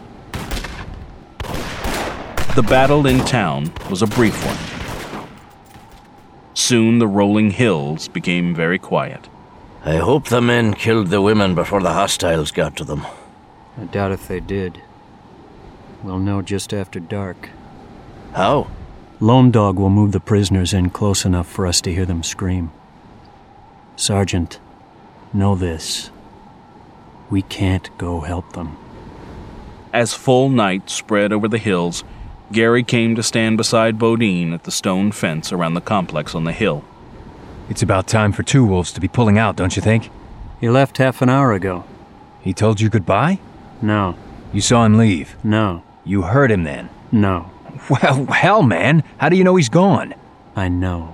The battle in town was a brief one. Soon the rolling hills became very quiet. I hope the men killed the women before the hostiles got to them. I doubt if they did. We'll know just after dark. How? Lone Dog will move the prisoners in close enough for us to hear them scream. Sergeant, know this. We can't go help them. As full night spread over the hills, Gary came to stand beside Bodine at the stone fence around the complex on the hill. It's about time for Two Wolves to be pulling out, don't you think? He left half an hour ago. He told you goodbye? No. You saw him leave? No. You heard him then? No. Well, hell, man. How do you know he's gone? I know.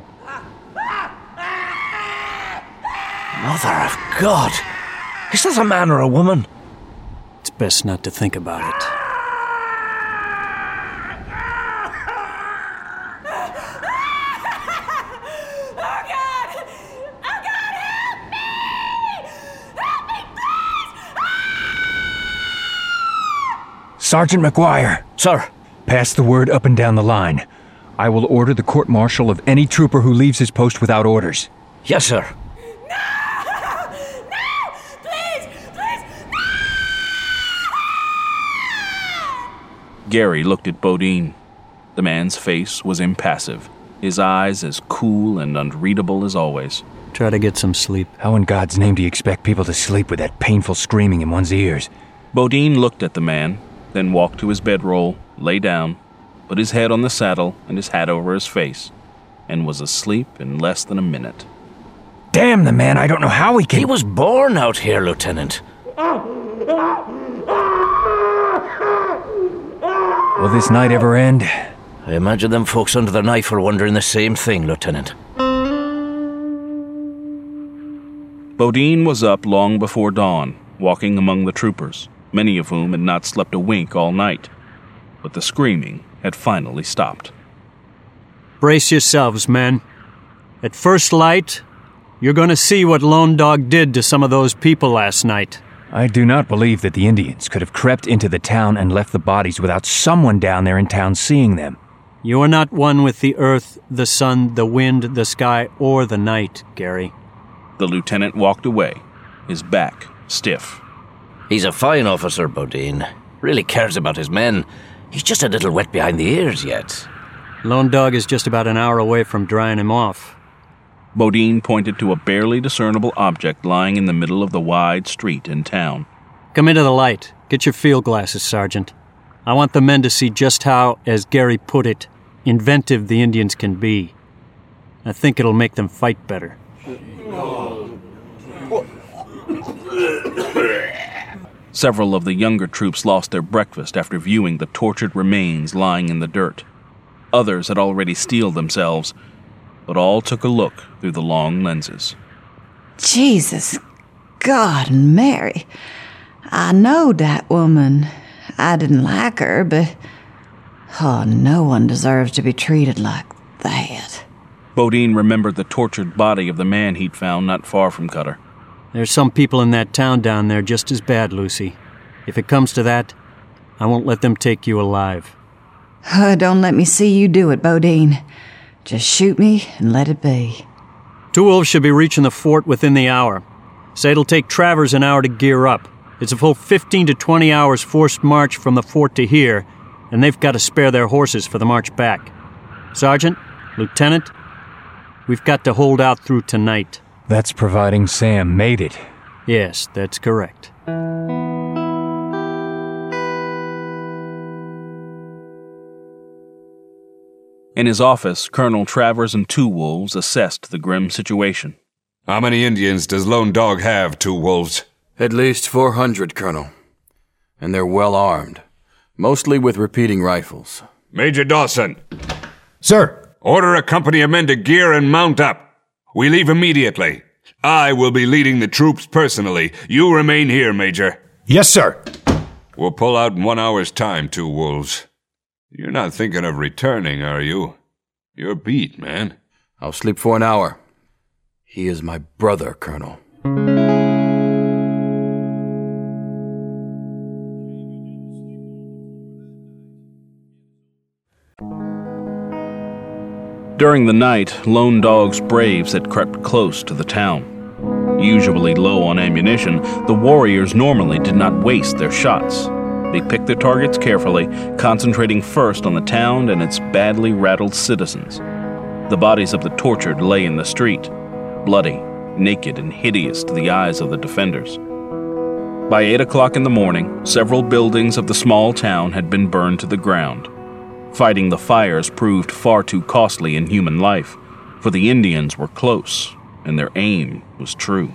Mother of God! Is that a man or a woman? It's best not to think about it. Sergeant McGuire. Sir. Pass the word up and down the line. I will order the court-martial of any trooper who leaves his post without orders. Yes, sir. Gary looked at Bodine. The man's face was impassive, his eyes as cool and unreadable as always. Try to get some sleep. How in God's name do you expect people to sleep with that painful screaming in one's ears? Bodine looked at the man, then walked to his bedroll, lay down, put his head on the saddle and his hat over his face, and was asleep in less than a minute. Damn the man, I don't know how he can... He was born out here, Lieutenant. Will this night ever end? I imagine them folks under the knife were wondering the same thing, Lieutenant. Bodine was up long before dawn, walking among the troopers, many of whom had not slept a wink all night. But the screaming had finally stopped. Brace yourselves, men. At first light, you're going to see what Lone Dog did to some of those people last night. I do not believe that the Indians could have crept into the town and left the bodies without someone down there in town seeing them. You are not one with the earth, the sun, the wind, the sky, or the night, Gary. The lieutenant walked away, his back stiff. He's a fine officer, Bodine. Really cares about his men. He's just a little wet behind the ears yet. Lone Dog is just about an hour away from drying him off. Bodine pointed to a barely discernible object lying in the middle of the wide street in town. Come into the light. Get your field glasses, Sergeant. I want the men to see just how, as Gary put it, inventive the Indians can be. I think it'll make them fight better. Several of the younger troops lost their breakfast after viewing the tortured remains lying in the dirt. Others had already steeled themselves, but all took a look through the long lenses. Jesus, God and Mary. I know that woman. I didn't like her, but... Oh, no one deserves to be treated like that. Bodine remembered the tortured body of the man he'd found not far from Cutter. There's some people in that town down there just as bad, Lucy. If it comes to that, I won't let them take you alive. Don't let me see you do it, Bodine. Just shoot me and let it be. Two Wolves should be reaching the fort within the hour. Say it'll take Travers an hour to gear up. It's a full 15 to 20 hours forced march from the fort to here, and they've got to spare their horses for the march back. Sergeant, Lieutenant, we've got to hold out through tonight. That's providing Sam made it. Yes, that's correct. In his office, Colonel Travers and Two Wolves assessed the grim situation. How many Indians does Lone Dog have, Two Wolves? At least 400, Colonel. And they're well armed. Mostly with repeating rifles. Major Dawson. Sir. Order a company of men to gear and mount up. We leave immediately. I will be leading the troops personally. You remain here, Major. Yes, sir. We'll pull out in 1 hour's time, Two Wolves. You're not thinking of returning, are you? You're beat, man. I'll sleep for an hour. He is my brother, Colonel. During the night, Lone Dog's braves had crept close to the town. Usually low on ammunition, the warriors normally did not waste their shots. They picked their targets carefully, concentrating first on the town and its badly rattled citizens. The bodies of the tortured lay in the street, bloody, naked, and hideous to the eyes of the defenders. By 8 o'clock in the morning, several buildings of the small town had been burned to the ground. Fighting the fires proved far too costly in human life, for the Indians were close, and their aim was true.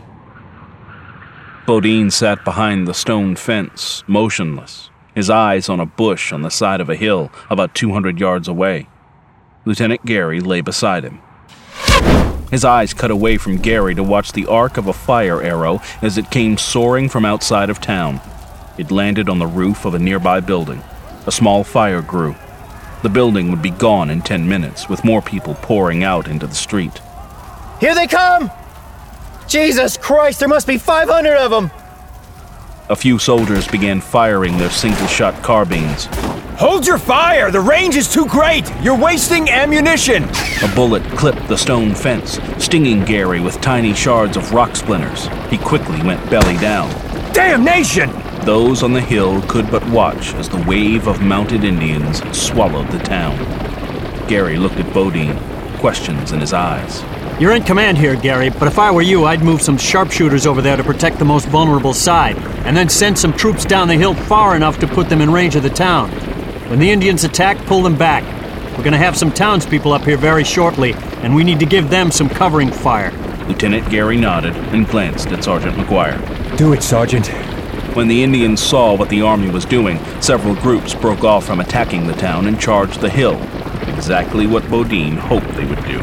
Bodine sat behind the stone fence, motionless, his eyes on a bush on the side of a hill about 200 yards away. Lieutenant Gary lay beside him. His eyes cut away from Gary to watch the arc of a fire arrow as it came soaring from outside of town. It landed on the roof of a nearby building. A small fire grew. The building would be gone in 10 minutes, with more people pouring out into the street. Here they come! Jesus Christ, there must be 500 of them! A few soldiers began firing their single-shot carbines. Hold your fire! The range is too great! You're wasting ammunition! A bullet clipped the stone fence, stinging Gary with tiny shards of rock splinters. He quickly went belly down. Damnation! Those on the hill could but watch as the wave of mounted Indians swallowed the town. Gary looked at Bodine, questions in his eyes. You're in command here, Gary, but if I were you, I'd move some sharpshooters over there to protect the most vulnerable side, and then send some troops down the hill far enough to put them in range of the town. When the Indians attack, pull them back. We're going to have some townspeople up here very shortly, and we need to give them some covering fire. Lieutenant Gary nodded and glanced at Sergeant McGuire. Do it, Sergeant. When the Indians saw what the army was doing, several groups broke off from attacking the town and charged the hill. Exactly what Bodine hoped they would do.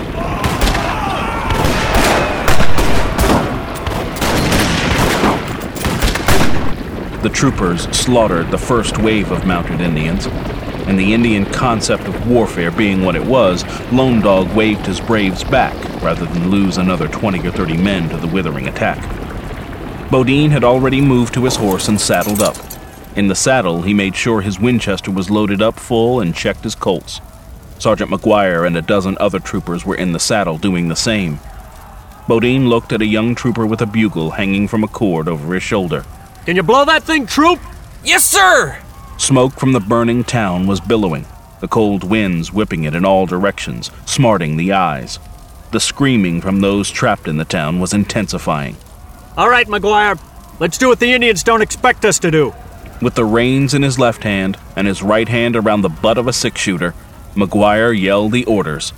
The troopers slaughtered the first wave of mounted Indians, and the Indian concept of warfare being what it was, Lone Dog waved his braves back rather than lose another 20 or 30 men to the withering attack. Bodine had already moved to his horse and saddled up. In the saddle, he made sure his Winchester was loaded up full and checked his Colts. Sergeant McGuire and a dozen other troopers were in the saddle doing the same. Bodine looked at a young trooper with a bugle hanging from a cord over his shoulder. Can you blow that thing, troop? Yes, sir! Smoke from the burning town was billowing, the cold winds whipping it in all directions, smarting the eyes. The screaming from those trapped in the town was intensifying. All right, McGuire, let's do what the Indians don't expect us to do. With the reins in his left hand and his right hand around the butt of a six-shooter, McGuire yelled the orders.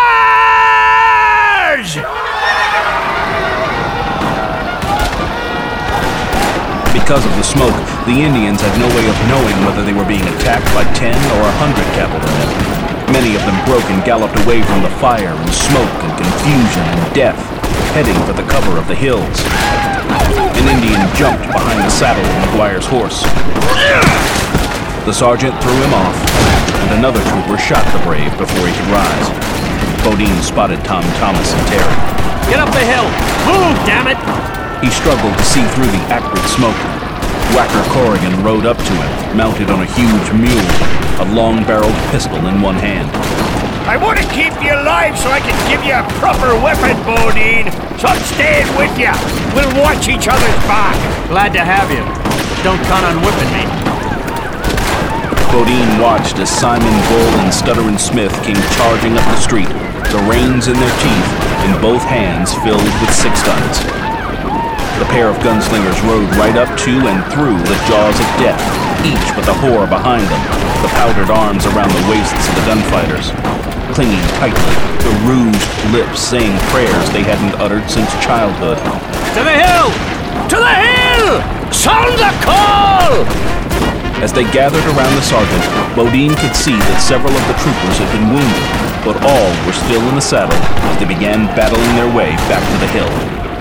Charge! Because of the smoke, the Indians had no way of knowing whether they were being attacked by 10 or 100 cavalrymen. Many of them broke and galloped away from the fire and smoke and confusion and death, heading for the cover of the hills. An Indian jumped behind the saddle of McGuire's horse. The sergeant threw him off, and another trooper shot the brave before he could rise. Bodine spotted Tom Thomas and Terry. Get up the hill! Move, damn it! He struggled to see through the acrid smoke. Whacker Corrigan rode up to him, mounted on a huge mule, a long-barreled pistol in one hand. I want to keep you alive so I can give you a proper weapon, Bodine. So I'm staying with you. We'll watch each other's back. Glad to have you. Don't count on whipping me. Bodine watched as Simon Bull and Stutterin' Smith came charging up the street, the reins in their teeth, and both hands filled with six guns. The pair of gunslingers rode right up to and through the jaws of death, each with a whore behind them, the powdered arms around the waists of the gunfighters. Clinging tightly, the rouged lips saying prayers they hadn't uttered since childhood. To the hill! To the hill! Sound the call! As they gathered around the sergeant, Bodine could see that several of the troopers had been wounded, but all were still in the saddle as they began battling their way back to the hill.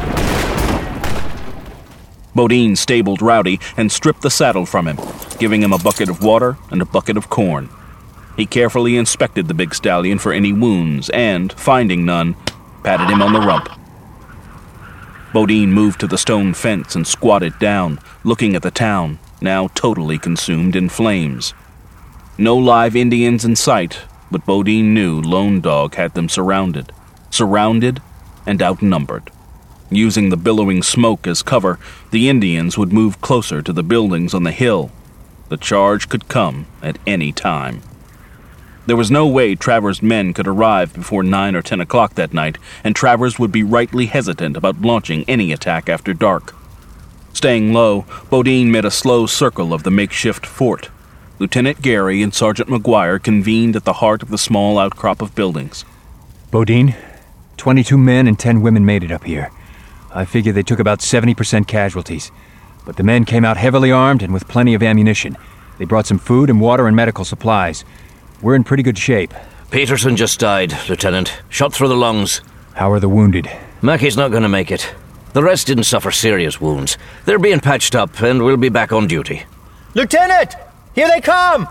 Bodine stabled Rowdy and stripped the saddle from him, giving him a bucket of water and a bucket of corn. He carefully inspected the big stallion for any wounds and, finding none, patted him on the rump. Bodine moved to the stone fence and squatted down, looking at the town, now totally consumed in flames. No live Indians in sight, but Bodine knew Lone Dog had them surrounded and outnumbered. Using the billowing smoke as cover, the Indians would move closer to the buildings on the hill. The charge could come at any time. There was no way Travers' men could arrive before 9 or 10 o'clock that night, and Travers would be rightly hesitant about launching any attack after dark. Staying low, Bodine made a slow circle of the makeshift fort. Lieutenant Gary and Sergeant McGuire convened at the heart of the small outcrop of buildings. Bodine, 22 men and 10 women made it up here. I figure they took about 70% casualties. But the men came out heavily armed and with plenty of ammunition. They brought some food and water and medical supplies. We're in pretty good shape. Peterson just died, Lieutenant. Shot through the lungs. How are the wounded? Mackey's not going to make it. The rest didn't suffer serious wounds. They're being patched up, and we'll be back on duty. Lieutenant! Here they come!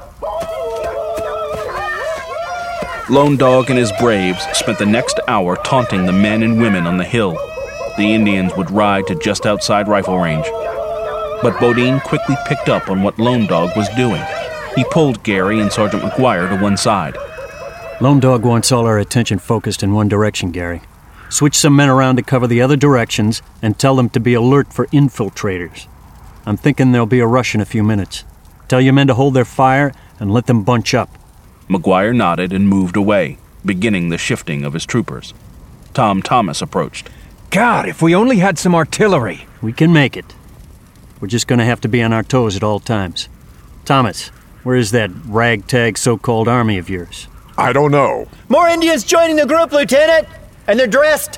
Lone Dog and his braves spent the next hour taunting the men and women on the hill. The Indians would ride to just outside rifle range. But Bodine quickly picked up on what Lone Dog was doing. He pulled Gary and Sergeant McGuire to one side. Lone Dog wants all our attention focused in one direction, Gary. Switch some men around to cover the other directions and tell them to be alert for infiltrators. I'm thinking there'll be a rush in a few minutes. Tell your men to hold their fire and let them bunch up. McGuire nodded and moved away, beginning the shifting of his troopers. Tom Thomas approached. God, if we only had some artillery. We can make it. We're just going to have to be on our toes at all times. Thomas, where is that ragtag so-called army of yours? I don't know. More Indians joining the group, Lieutenant! And they're dressed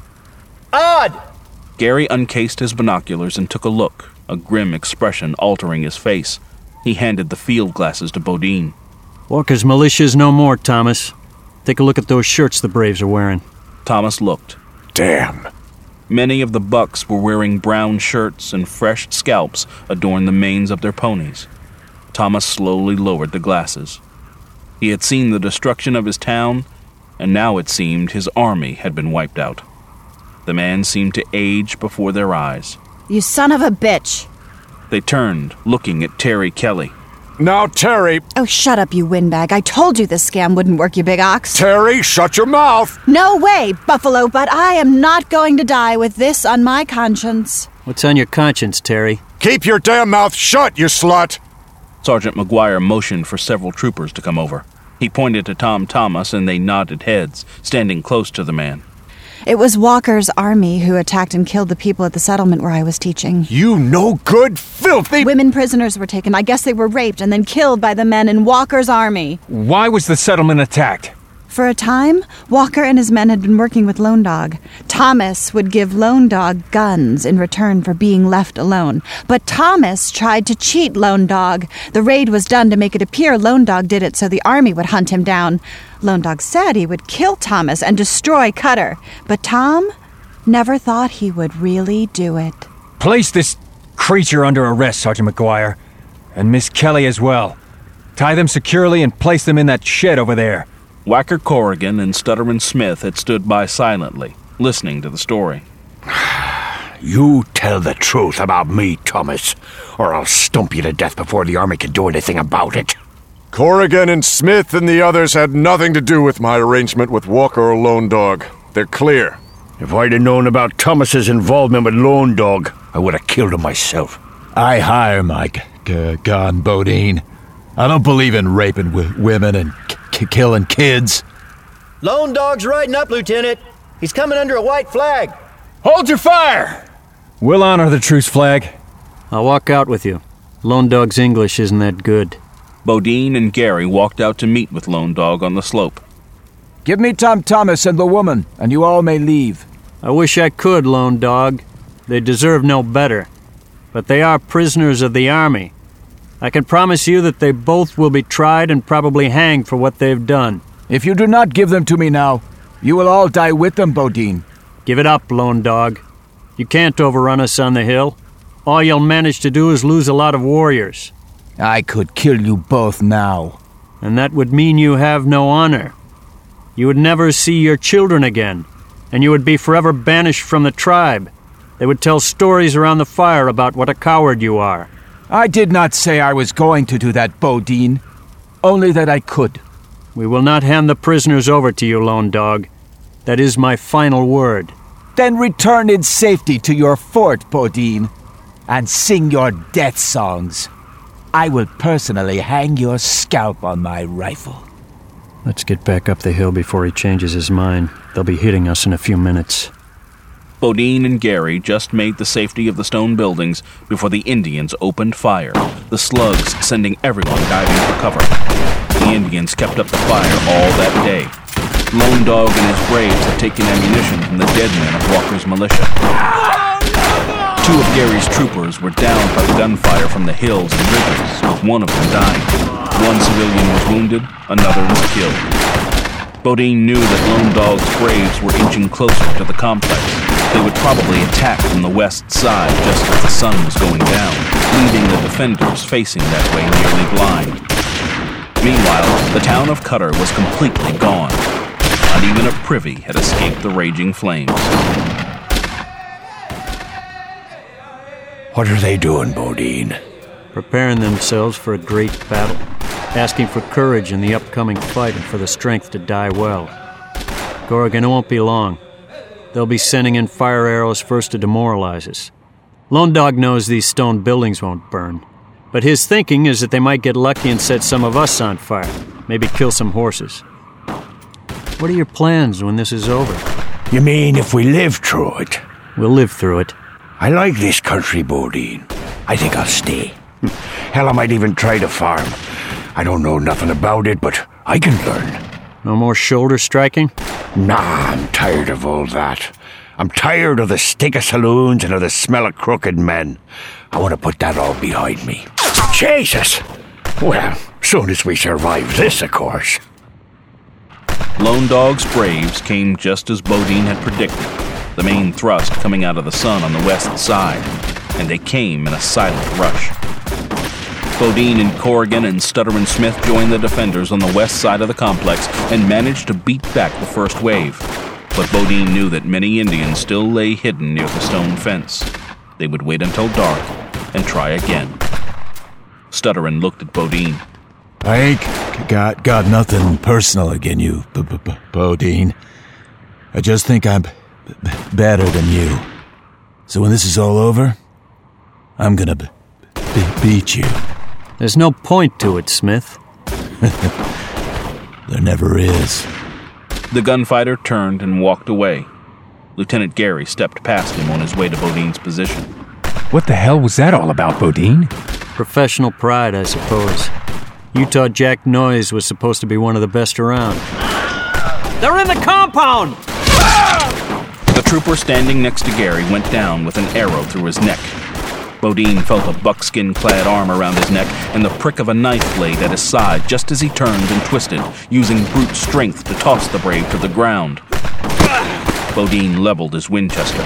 odd! Gary uncased his binoculars and took a look, a grim expression altering his face. He handed the field glasses to Bodine. Walker's militia's no more, Thomas. Take a look at those shirts the Braves are wearing. Thomas looked. Damn. Many of the bucks were wearing brown shirts, and fresh scalps adorned the manes of their ponies. Thomas slowly lowered the glasses. He had seen the destruction of his town, and now it seemed his army had been wiped out. The man seemed to age before their eyes. You son of a bitch! They turned, looking at Terry Kelly. Now, Terry... Oh, shut up, you windbag. I told you this scam wouldn't work, you big ox. Terry, shut your mouth! No way, Buffalo, but I am not going to die with this on my conscience. What's on your conscience, Terry? Keep your damn mouth shut, you slut! Sergeant McGuire motioned for several troopers to come over. He pointed to Tom Thomas, and they nodded heads, standing close to the man. It was Walker's army who attacked and killed the people at the settlement where I was teaching. You no good, filthy... Women prisoners were taken. I guess they were raped and then killed by the men in Walker's army. Why was the settlement attacked? For a time, Walker and his men had been working with Lone Dog. Thomas would give Lone Dog guns in return for being left alone. But Thomas tried to cheat Lone Dog. The raid was done to make it appear Lone Dog did it so the army would hunt him down. Lone Dog said he would kill Thomas and destroy Cutter. But Tom never thought he would really do it. Place this creature under arrest, Sergeant McGuire. And Miss Kelly as well. Tie them securely and place them in that shed over there. Whacker Corrigan and Stutterin' Smith had stood by silently, listening to the story. You tell the truth about me, Thomas, or I'll stump you to death before the army can do anything about it. Corrigan and Smith and the others had nothing to do with my arrangement with Walker or Lone Dog. They're clear. If I'd have known about Thomas's involvement with Lone Dog, I would have killed him myself. I hire my gun, Bodine. I don't believe in raping women and killing kids. Lone Dog's riding up, Lieutenant. He's coming under a white flag. Hold your fire! We'll honor the truce flag. I'll walk out with you. Lone Dog's English isn't that good. Bodine and Gary walked out to meet with Lone Dog on the slope. Give me Tom Thomas and the woman, and you all may leave. I wish I could, Lone Dog. They deserve no better. But they are prisoners of the army. I can promise you that they both will be tried and probably hanged for what they've done. If you do not give them to me now, you will all die with them, Bodine. Give it up, Lone Dog. You can't overrun us on the hill. All you'll manage to do is lose a lot of warriors. I could kill you both now. And that would mean you have no honor. You would never see your children again, and you would be forever banished from the tribe. They would tell stories around the fire about what a coward you are. I did not say I was going to do that, Bodine. Only that I could. We will not hand the prisoners over to you, Lone Dog. That is my final word. Then return in safety to your fort, Bodine, and sing your death songs. I will personally hang your scalp on my rifle. Let's get back up the hill before he changes his mind. They'll be hitting us in a few minutes. Bodine and Gary just made the safety of the stone buildings before the Indians opened fire, the slugs sending everyone diving for cover. The Indians kept up the fire all that day. Lone Dog and his braves had taken ammunition from the dead men of Walker's militia. 2 of Gary's troopers were downed by the gunfire from the hills and ridges, with one of them dying. 1 civilian was wounded, another was killed. Bodine knew that Lone Dog's braves were inching closer to the complex. They would probably attack from the west side just as the sun was going down, leaving the defenders facing that way nearly blind. Meanwhile, the town of Cutter was completely gone. Not even a privy had escaped the raging flames. What are they doing, Bodine? Preparing themselves for a great battle, asking for courage in the upcoming fight and for the strength to die well. Corrigan, it won't be long. They'll be sending in fire arrows first to demoralize us. Lone Dog knows these stone buildings won't burn, but his thinking is that they might get lucky and set some of us on fire, maybe kill some horses. What are your plans when this is over? You mean if we live through it? We'll live through it. I like this country, Bodine. I think I'll stay. Hell, I might even try to farm. I don't know nothing about it, but I can learn. No more shoulder striking? Nah, I'm tired of all that. I'm tired of the stink of saloons and of the smell of crooked men. I want to put that all behind me. Jesus! Well, soon as we survive this, of course. Lone Dog's braves came just as Bodine had predicted, the main thrust coming out of the sun on the west side, and they came in a silent rush. Bodine and Corrigan and Stutter and Smith joined the defenders on the west side of the complex and managed to beat back the first wave. But Bodine knew that many Indians still lay hidden near the stone fence. They would wait until dark and try again. Stutterin looked at Bodine. I ain't got nothing personal again you, Bodine. I just think I'm better than you. So when this is all over, I'm gonna beat you. There's no point to it, Smith. There never is. The gunfighter turned and walked away. Lieutenant Gary stepped past him on his way to Bodine's position. What the hell was that all about, Bodine? Professional pride, I suppose. Utah Jack Noyes was supposed to be one of the best around. They're in the compound! The trooper standing next to Gary went down with an arrow through his neck. Bodine felt a buckskin-clad arm around his neck and the prick of a knife blade at his side just as he turned and twisted, using brute strength to toss the brave to the ground. Bodine leveled his Winchester.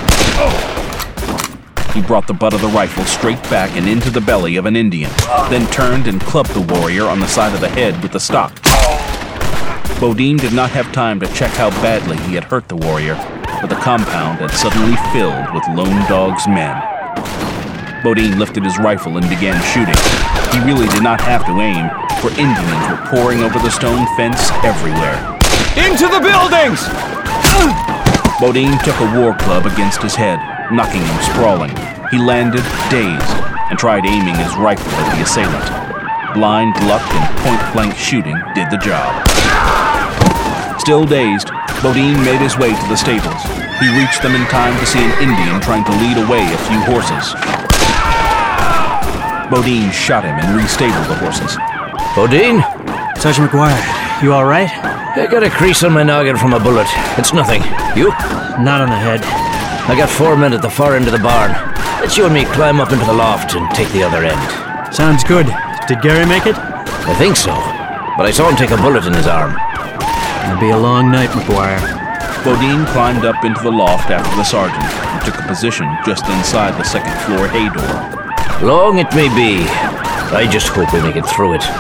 He brought the butt of the rifle straight back and into the belly of an Indian, then turned and clubbed the warrior on the side of the head with the stock. Bodine did not have time to check how badly he had hurt the warrior, but the compound had suddenly filled with Lone Dog's men. Bodine lifted his rifle and began shooting. He really did not have to aim, for Indians were pouring over the stone fence everywhere. Into the buildings! Bodine took a war club against his head, knocking him sprawling. He landed, dazed, and tried aiming his rifle at the assailant. Blind luck and point-blank shooting did the job. Still dazed, Bodine made his way to the stables. He reached them in time to see an Indian trying to lead away a few horses. Bodine shot him and restabled the horses. Bodine? Sergeant McGuire, you all right? I got a crease on my noggin from a bullet. It's nothing. You? Not on the head. I got 4 men at the far end of the barn. Let's you and me climb up into the loft and take the other end. Sounds good. Did Gary make it? I think so. But I saw him take a bullet in his arm. It'll be a long night, McGuire. Bodine climbed up into the loft after the sergeant and took a position just inside the second-floor hay door. Long it may be. I just hope we make it through it.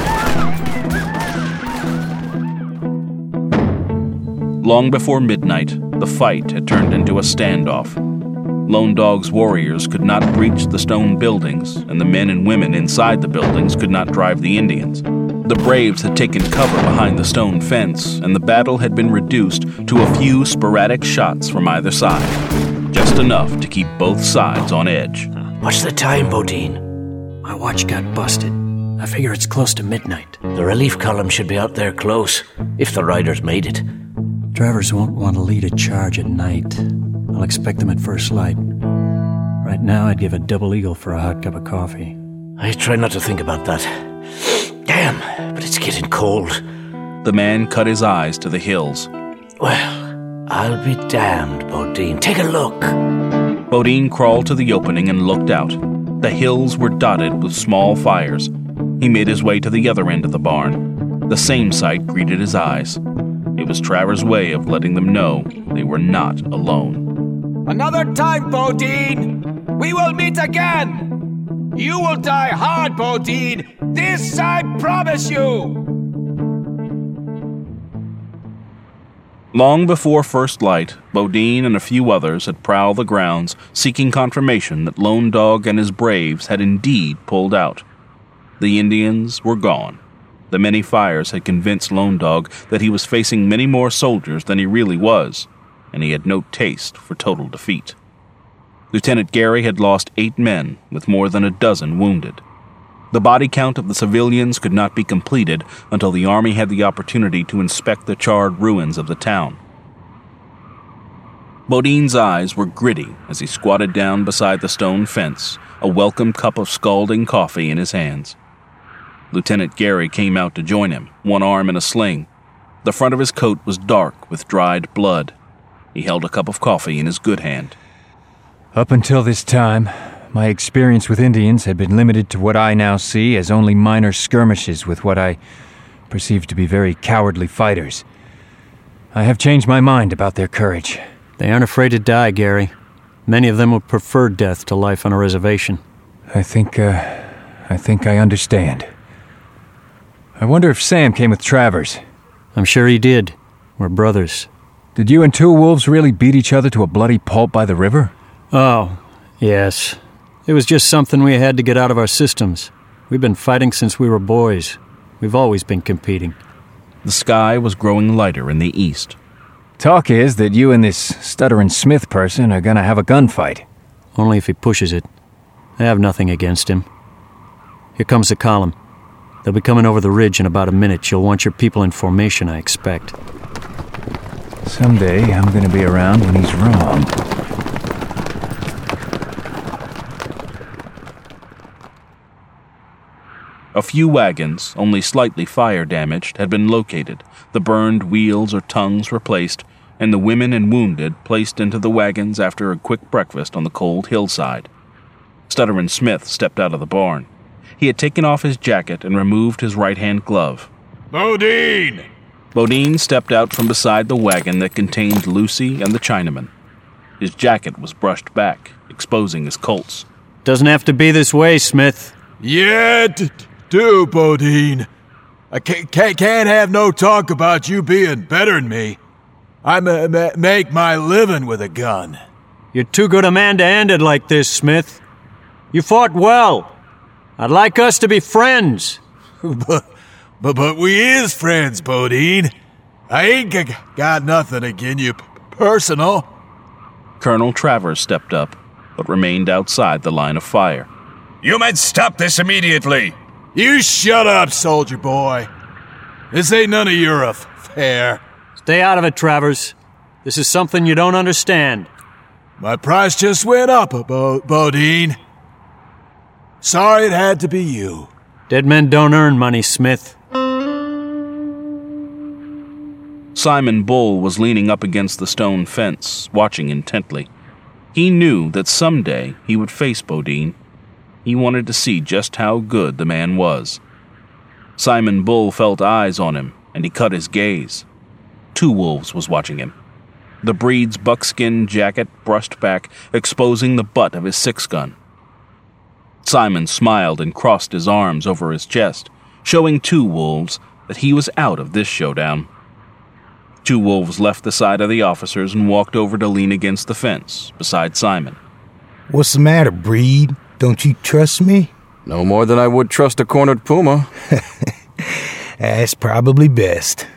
Long before midnight, the fight had turned into a standoff. Lone Dog's warriors could not breach the stone buildings, and the men and women inside the buildings could not drive the Indians. The Braves had taken cover behind the stone fence, and the battle had been reduced to a few sporadic shots from either side. Just enough to keep both sides on edge. What's the time, Bodine? My watch got busted. I figure it's close to midnight. The relief column should be out there close, if the riders made it. Drivers won't want to lead a charge at night. I'll expect them at first light. Right now, I'd give a double eagle for a hot cup of coffee. I try not to think about that. Damn, but it's getting cold. The man cut his eyes to the hills. Well, I'll be damned, Bodine. Take a look. Bodine crawled to the opening and looked out. The hills were dotted with small fires. He made his way to the other end of the barn. The same sight greeted his eyes. It was Travers' way of letting them know they were not alone. Another time, Bodine! We will meet again! You will die hard, Bodine! This I promise you! Long before first light, Bodine and a few others had prowled the grounds, seeking confirmation that Lone Dog and his braves had indeed pulled out. The Indians were gone. The many fires had convinced Lone Dog that he was facing many more soldiers than he really was, and he had no taste for total defeat. Lieutenant Gary had lost 8 men, with more than a dozen wounded. The body count of the civilians could not be completed until the army had the opportunity to inspect the charred ruins of the town. Bodine's eyes were gritty as he squatted down beside the stone fence, a welcome cup of scalding coffee in his hands. Lieutenant Gary came out to join him, one arm in a sling. The front of his coat was dark with dried blood. He held a cup of coffee in his good hand. Up until this time, my experience with Indians had been limited to what I now see as only minor skirmishes with what I perceive to be very cowardly fighters. I have changed my mind about their courage. They aren't afraid to die, Gary. Many of them would prefer death to life on a reservation. I think I understand. I wonder if Sam came with Travers. I'm sure he did. We're brothers. Did you and Two Wolves really beat each other to a bloody pulp by the river? Oh, yes. It was just something we had to get out of our systems. We've been fighting since we were boys. We've always been competing. The sky was growing lighter in the east. Talk is that you and this Stutterin' Smith person are gonna have a gunfight. Only if he pushes it. I have nothing against him. Here comes the column. They'll be coming over the ridge in about a minute. You'll want your people in formation, I expect. Someday I'm gonna be around when he's wrong. A few wagons, only slightly fire damaged, had been located, the burned wheels or tongues replaced, and the women and wounded placed into the wagons after a quick breakfast on the cold hillside. Stutterin' Smith stepped out of the barn. He had taken off his jacket and removed his right-hand glove. Bodine! Bodine stepped out from beside the wagon that contained Lucy and the Chinaman. His jacket was brushed back, exposing his Colts. Doesn't have to be this way, Smith. Yeah, do, Bodine. I can't have no talk about you being better than me. I make my living with a gun. You're too good a man to end it like this, Smith. You fought well. I'd like us to be friends. But we is friends, Bodine. I ain't got nothing agin you personal. Colonel Travers stepped up, but remained outside the line of fire. You men stop this immediately! You shut up, soldier boy. This ain't none of your affair. Stay out of it, Travers. This is something you don't understand. My price just went up, Bodine. Sorry it had to be you. Dead men don't earn money, Smith. Simon Bull was leaning up against the stone fence, watching intently. He knew that someday he would face Bodine. He wanted to see just how good the man was. Simon Bull felt eyes on him, and he cut his gaze. Two Wolves was watching him. The breed's buckskin jacket brushed back, exposing the butt of his 6-gun. Simon smiled and crossed his arms over his chest, showing Two Wolves that he was out of this showdown. Two Wolves left the side of the officers and walked over to lean against the fence beside Simon. What's the matter, Breed? Don't you trust me? No more than I would trust a cornered puma. That's probably best.